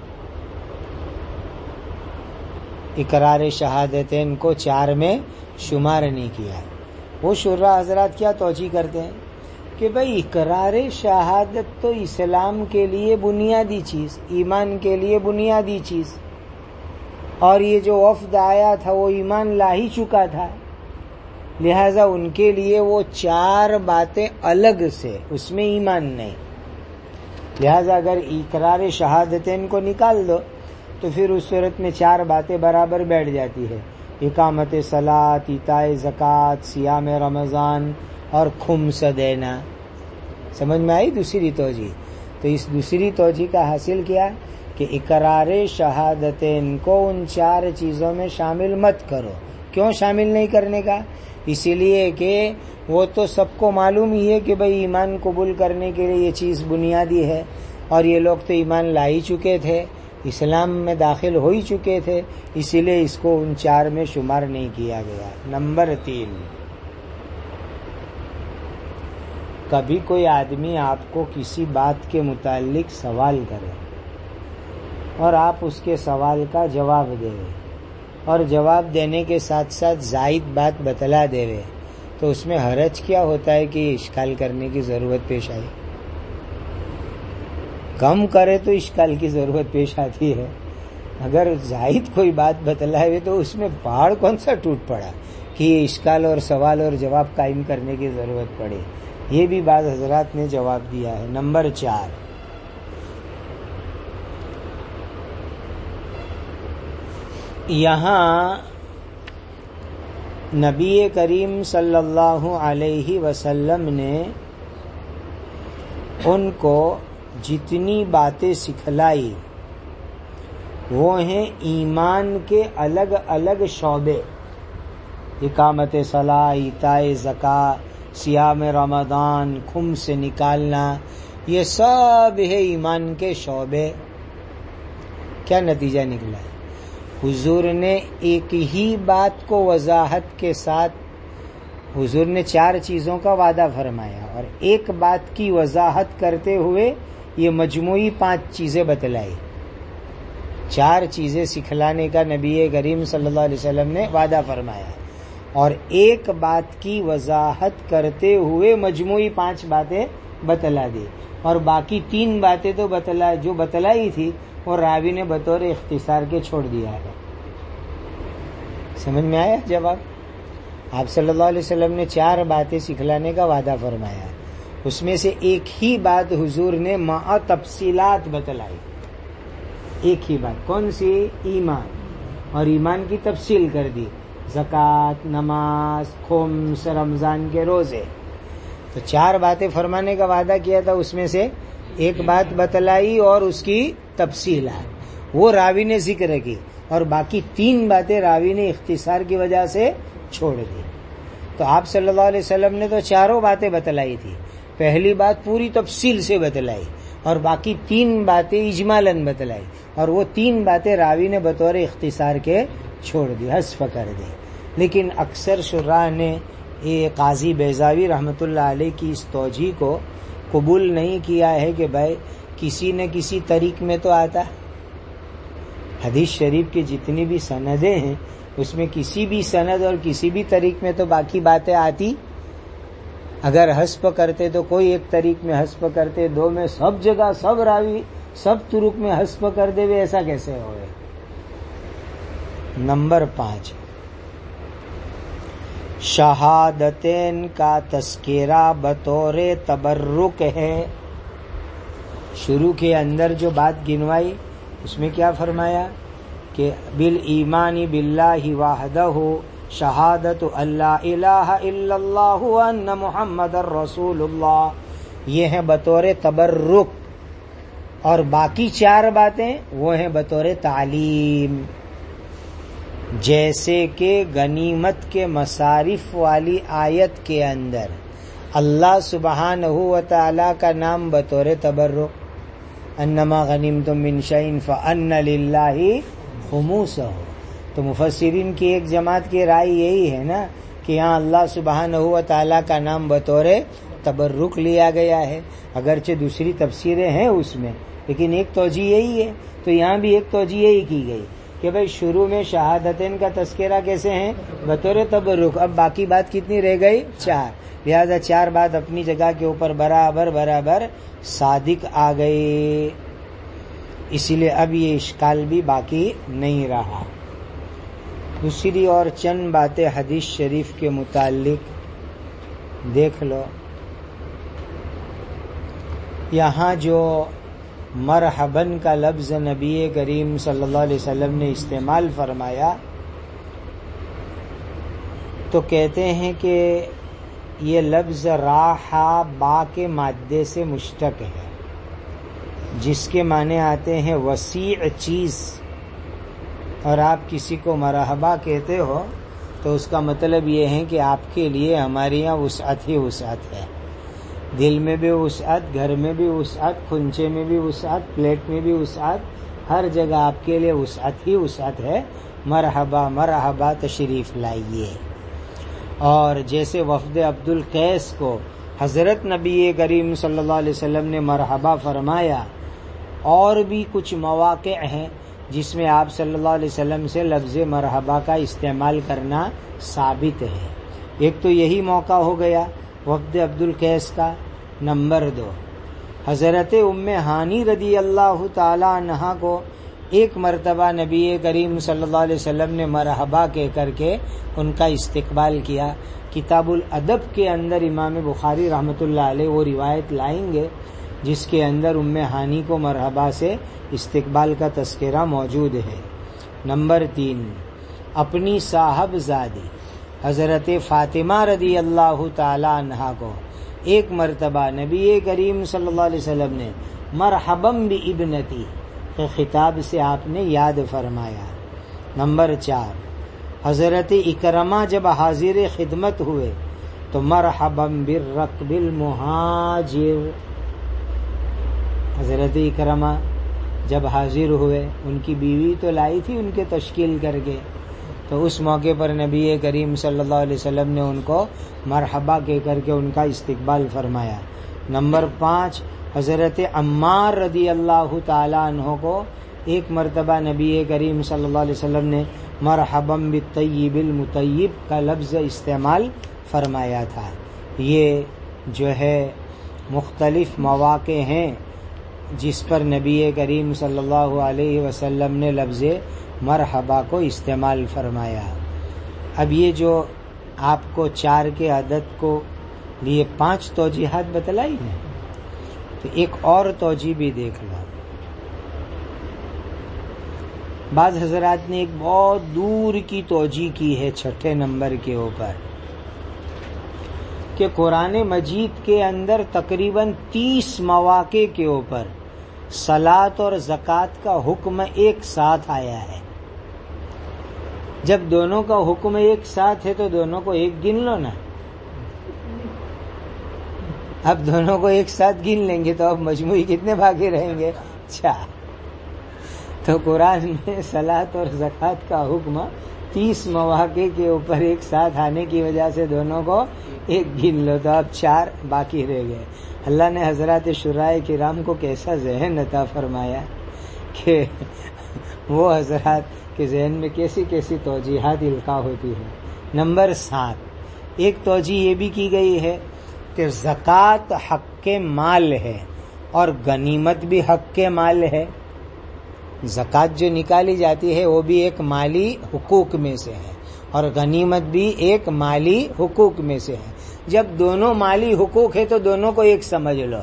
اقرار شہادتین کو 4 میں شمار نہیں کیا۔ وہ شرح حضرات کیا توجیہ کرتے ہیں کہ بھئی اقرار شہادت تو اسلام کے لیے بنیادی چیز، ایمان کے لیے بنیادی چیز، اور یہ جو وفد آیا تھا وہ ایمان لا ہی چکا تھا، لہذا ان کے لیے وہ 4 باتیں الگ سے، اس میں ایمان نہیں. لہذا اگر اقرار شہادتین کو نکال دو تو پھر اس صورت میں 4 باتیں برابر بیٹھ جاتی ہے. اقامت صلاۃ، ایتاء زکوٰۃ، صیام رمضان اور خمس دینا. سمجھ میں آئی دوسری توجہ؟ تو اس دوسری توجہ کا حاصل کیا کہ اقرار شہادتین کو ان 4 چیزوں میں شامل مت کرو. کیوں شامل نہیں کرنے کا؟ اسی لیے کہ وہ تو سب کو معلوم ہی ہے کہ بھئی ایمان قبول کرنے کے لیے یہ چیز بنیادی ہے، اور یہ لوگ تو ایمان لا ہی چکے تھے، اسلام میں داخل ہو ہی چکے تھے، اسی لیے اس کو ان 4 میں شمار نہیں کیا گیا. نمبر 3، کبھی کوئی آدمی آپ کو کسی بات کے متعلق سوال کرے اور آپ اس کے سوال کا جواب دیں، اور جواب دینے کے ساتھ ساتھ زائد بات بتلا دے، تو اس میں حرج کیا ہوتا ہے کہ اشکال کرنے کی ضرورت پیش آئی؟ کم کرے تو اشکال کی ضرورت پیش آتی ہے، اگر زائد کوئی بات بتلائے تو اس میں پہاڑ کون سا ٹوٹ پڑا کہ یہ اشکال اور سوال اور جواب قائم کرنے کی ضرورت پڑے. یہ بھی بعض حضرات نے جواب دیا ہے. نمبر 4، یہاں نبی کریم صلی اللہ علیہ وسلم نے ان کو جتنی باتیں سکھلائی وہ ہیں ایمان کے الگ الگ شعبے. اقامت صلاح، ایتاء زکوٰۃ، صیام رمضان، خمس سے نکالنا، یہ سب ہے ایمان کے شعبے. کیا نتیجہ نکلا ہے؟ حضور نے ایک ہی بات کو وضاحت کے ساتھ، حضور نے 4 چیزوں کا وعدہ فرمایا اور ایک بات کی وضاحت کرتے ہوئے یہ مجموعی 5 چیزیں بتلائی. 4 چیزیں سکھلانے کا نبی کریم صلی اللہ علیہ وسلم نے وعدہ فرمایا اور ایک بات کی وضاحت کرتے ہوئے مجموعی 5 باتیں بتلا دی، اور باقی 3 باتیں تو جو بتلائی تھی وہ راوی نے بطور اختصار کے چھوڑ دیا ہے. سمجھ میں آیا جواب؟ آپ صلی اللہ علیہ وسلم نے 4 باتیں سکھلانے کا وعدہ فرمایا، اس میں سے ایک ہی بات حضور نے مع تفصیلات بتلائی. ایک ہی بات کون سی؟ ایمان، اور ایمان کی تفصیل کر دی، زکوٰۃ، نماز، خمس، رمضان کے روزے. تو 4 باتیں فرمانے کا وعدہ کیا تھا، اس میں سے ایک بات بتلائی اور اس کی تفصیلات وہ راوی نے ذکر کی، اور باقی 3 باتیں راوی نے اختصار کی وجہ سے چھوڑ دی. تو آپ صلی اللہ علیہ وسلم نے تو 4 باتیں بتلائی تھی. پہلی بات پوری تفصیل سے بتلائی اور باقی 3 باتیں اجمالاً بتلائی، اور وہ 3 باتیں راوی نے بطور اختصار کے چھوڑ دی، حذف کر دی. لیکن اکثر شراح نے یہ قاضی بیضاوی رحمۃ اللہ علیہ کی اس توجیہ کو قبول نہیں کیا ہے کہ بھائی کسی نہ کسی طریق میں تو آتا. حدیث شریف کی جتنی بھی سندیں ہیں اس میں کسی بھی سند اور کسی بھی طریق میں تو باقی باتیں آتی. اگر حذف کرتے تو کوئی ایک طریق میں حذف کرتے، 2 میں سب جگہ سب راوی سب طرق میں حذف کر دے، ایسا کیسے ہوئے؟ نمبر 5، شہادتین کا تذکرہ بطور تبرک ہے. شروع کے اندر جو بات گنوائی اس میں کیا فرمایا کہ بالایمان باللہ وحدہ شہادت اللہ الہ الا اللہ وان محمد رسول اللہ، یہ ہیں بطور تبرک، اور باقی 4 باتیں وہ ہیں بطور تعلیم. جیسے کہ غنیمت کے مصارف والی آیت کے اندر اللہ سبحانہ و تعالی کا نام بطور تبرک، انما غنیمتم من شیء فان للہ خمسہ. تو مفسرین کی ایک جماعت کی رائے یہی ہے نا کہ یہاں اللہ سبحانہ و تعالی کا نام بطور تبرک لیا گیا ہے، اگرچہ دوسری تفسیریں ہیں اس میں، لیکن ایک توجیہ یہی ہے. تو یہاں بھی ایک توجیہ یہی کی گئی کہ بھئی شروع میں شہادتین کا تذکرہ کیسے ہیں؟ بطور تبرک. اب باقی بات کتنی رہ گئی؟ 4. لہذا 4 بات اپنی جگہ کے اوپر برابر صادق آ گئی، اسی لیے اب یہ اشکال بھی باقی نہیں رہا. دوسری اور چند باتیں حدیث شریف کے متعلق دیکھ لو. یہاں جو مرحباً کا لفظ نبی کریم صلی اللہ علیہ وسلم نے استعمال فرمایا تو کہتے ہیں کہ یہ لفظ راحہ با کے مادے سے مشتق ہے، جس کے معنی آتے ہیں وسیع چیز. اور آپ کسی کو مرحبا کہتے ہو تو اس کا مطلب یہ ہے کہ آپ کے لیے ہمارے یہاں وسعت ہی وسعت ہے. دل میں بھی وسعت، گھر میں بھی وسعت، کھنچے میں بھی وسعت، پلیٹ میں بھی وسعت، ہر جگہ آپ کے لیے وسعت ہی وسعت ہے. مرحبا مرحبا تشریف لائیے. اور جیسے وفد عبد القیس کو حضرت نبی کریم صلی اللہ علیہ وسلم نے مرحبا فرمایا، اور بھی کچھ مواقع ہیں جس میں آپ صلی اللہ علیہ وسلم سے لفظ مرحبا کا استعمال کرنا ثابت ہے. ایک تو یہی موقع ہو گیا وفد عبد القیس کا. نمبر 2، حضرت ام ہانی رضی اللہ تعالی عنہا کو ایک مرتبہ نبی کریم صلی اللہ علیہ وسلم نے مرحبا کہہ کر کے ان کا استقبال کیا. کتاب الادب کے اندر امام بخاری رحمۃ اللہ علیہ وہ روایت لائیں گے جس کے اندر ام ہانی کو مرحبا سے استقبال کا تذکرہ موجود ہے. نمبر 3، اپنی صاحبزادی حضرت فاطمہ رضی اللہ تعالی عنہا کو ایک مرتبہ نبی کریم صلی اللہ علیہ وسلم نے مرحباً بابنتی کے خطاب سے آپ نے یاد فرمایا. نمبر 4، حضرت اکرمہ جب حاضر خدمت ہوئے تو مرحباً بالرکب المہاجر. حضرت اکرمہ جب حاضر ہوئے، ان کی بیوی تو لائی تھی ان کے تشکیل کر کے، تو اس موقع پر نبی کریم صلی اللہ علیہ وسلم نے ان کو مرحبا کہہ کر کے ان کا استقبال فرمایا. نمبر 5، حضرت عمار رضی اللہ تعالی عنہ کو ایک مرتبہ نبی کریم صلی اللہ علیہ وسلم نے مرحباً بالطیب المطیب کا لفظ استعمال فرمایا تھا. یہ جو ہے مختلف مواقع ہیں جس پر نبی کریم صلی اللہ علیہ وسلم نے لفظ مرحبا کو استعمال فرمایا. اب یہ جو آپ کو 4 کے عدد کو لیے 5 توجیحات بتلائی ہیں، تو ایک اور توجیہ بھی دیکھ لو. بعض حضرات نے ایک بہت دور کی توجیہ کی ہے 6 نمبر کے اوپر کہ قرآن مجید کے اندر تقریباً 30 مواقع کے اوپر صلاۃ اور زکوٰۃ کا حکم ایک ساتھ آیا ہے. جب دونوں کا حکم ایک ساتھ ہے تو دونوں کو ایک گن لو نا. اب دونوں کو ایک ساتھ گن لیں گے تو اب مجموعی کتنے باقی رہیں گے؟ 4. تو قرآن میں صلاۃ اور زکوٰۃ کا حکم 30 مواقع کے اوپر ایک ساتھ آنے کی وجہ سے دونوں کو ایک گن لو، تو اب 4 باقی رہ گئے. اللہ نے حضرات شرائع کرام کو کیسا ذہن عطا فرمایا کہ وہ حضرات کے ذہن میں کیسی کیسی توجیحات القاء ہوتی ہیں. نمبر 7، ایک توجیہ یہ بھی کی گئی ہے کہ زکوٰۃ حق کے مال ہے اور غنیمت بھی حق کے مال ہے. زکوٰۃ جو نکالی جاتی ہے وہ بھی ایک مالی حقوق میں سے ہے اور غنیمت بھی ایک مالی حقوق میں سے ہے. جب دونوں مالی حقوق ہے تو دونوں کو ایک سمجھ لو.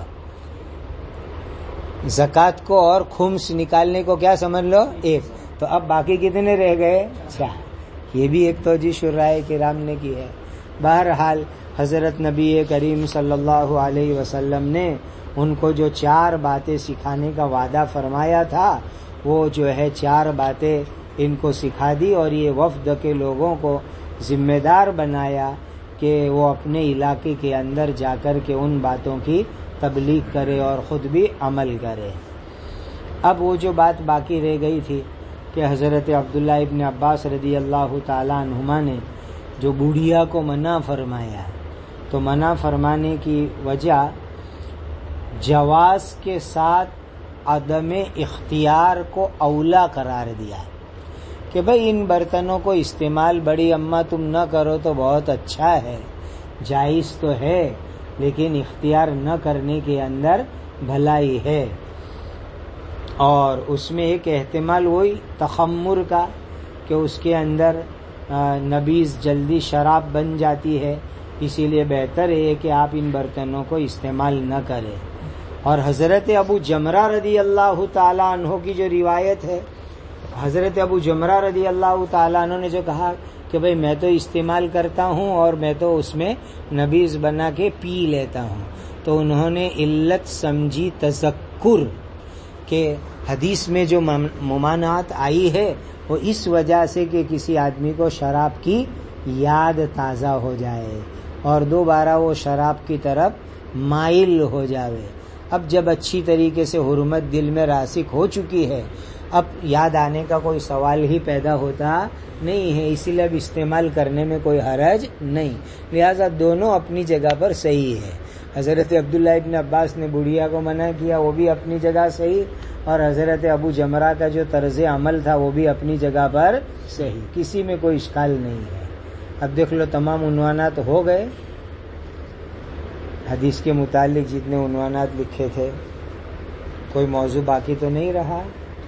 زکوٰۃ کو اور خمس نکالنے کو کیا سمجھ لو؟ ایک. تو اب باقی کتنے رہ گئے؟ 4. یہ بھی ایک توجیہ شرائع کرام نے کی ہے. بہرحال حضرت نبی کریم صلی اللہ علیہ وسلم نے ان کو جو 4 باتیں سکھانے کا وعدہ فرمایا تھا وہ جو ہے 4 باتیں ان کو سکھا دی، اور یہ وفد کے لوگوں کو ذمہ دار بنایا کہ وہ اپنے علاقے کے اندر جا کر کے ان باتوں کی تبلیغ کرے اور خود بھی عمل کرے. اب وہ جو بات باقی رہ گئی تھی کہ حضرت عبداللہ ابن عباس رضی اللہ تعالی عنہما نے جو بوڑھیا کو منع فرمایا، تو منع فرمانے کی وجہ جواز کے ساتھ عدم اختیار کو اولا قرار دیا کہ بھئی ان برتنوں کو استعمال بڑی اماں تم نہ کرو تو بہت اچھا ہے، جائز تو ہے، لیکن اختیار نہ کرنے کے اندر بھلائی ہے. اور اس میں ایک احتمال وہی تخمر کا کہ اس کے اندر نبیز جلدی شراب بن جاتی ہے، اسی لیے بہتر ہے کہ آپ ان برتنوں کو استعمال نہ کریں۔ اور حضرت ابو جمرہ رضی اللہ تعالیٰ عنہ کی جو روایت ہے، حضرت ابو جمرہ رضی اللہ تعالیٰ عنہ نے جو کہا کہ بھئی میں تو استعمال کرتا ہوں اور میں تو اس میں نبیز بنا کے پی لیتا ہوں، تو انہوں نے علت سمجھی تذکر کہ حدیث میں جو ممانعت آئی ہے وہ اس وجہ سے کہ کسی آدمی کو شراب کی یاد تازہ ہو جائے اور دوبارہ وہ شراب کی طرف مائل ہو جاوے۔ اب جب اچھی طریقے سے حرمت دل میں راسخ ہو چکی ہے، اب یاد آنے کا کوئی سوال ہی پیدا ہوتا نہیں ہے، اسی لیے اب استعمال کرنے میں کوئی حرج نہیں، لہذا دونوں اپنی جگہ پر صحیح ہے۔ حضرت عبداللہ ابن عباس نے بڑھیا کو منع کیا، وہ بھی اپنی جگہ صحیح، اور حضرت ابو جمرہ کا جو طرز عمل تھا وہ بھی اپنی جگہ پر صحیح، کسی میں کوئی اشکال نہیں ہے۔ اب دیکھ لو تمام عنوانات ہو گئے، حدیث کے متعلق جتنے عنوانات لکھے تھے، کوئی موضوع باقی تو نہیں رہا۔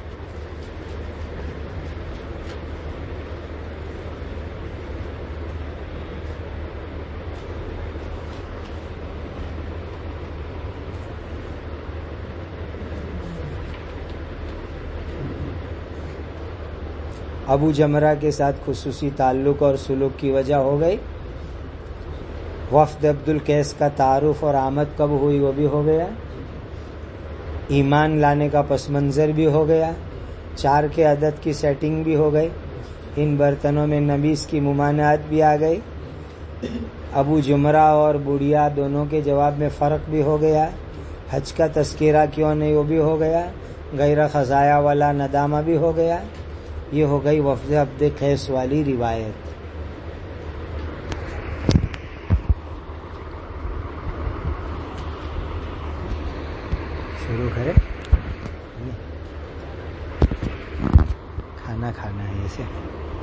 ابو جمرہ کے ساتھ خصوصی تعلق اور سلوک کی وجہ ہو گئی، وفد عبد القیس کا تعارف اور آمد کب ہوئی وہ بھی ہو گیا، ایمان لانے کا پس منظر بھی ہو گیا، 4 کے عدد کی سیٹنگ بھی ہو گئی، ان برتنوں میں نبیز کی ممانعت بھی آ گئی، ابو جمرہ اور بڑھیا دونوں کے جواب میں فرق بھی ہو گیا، حج کا تذکرہ کیوں نہیں وہ بھی ہو گیا، غیر خزایا والا ندامہ بھی ہو گیا۔ یہ ہو گئی وفد عبد قیس والی روایت۔ شروع کرے، کھانا کھانا ہے ایسے۔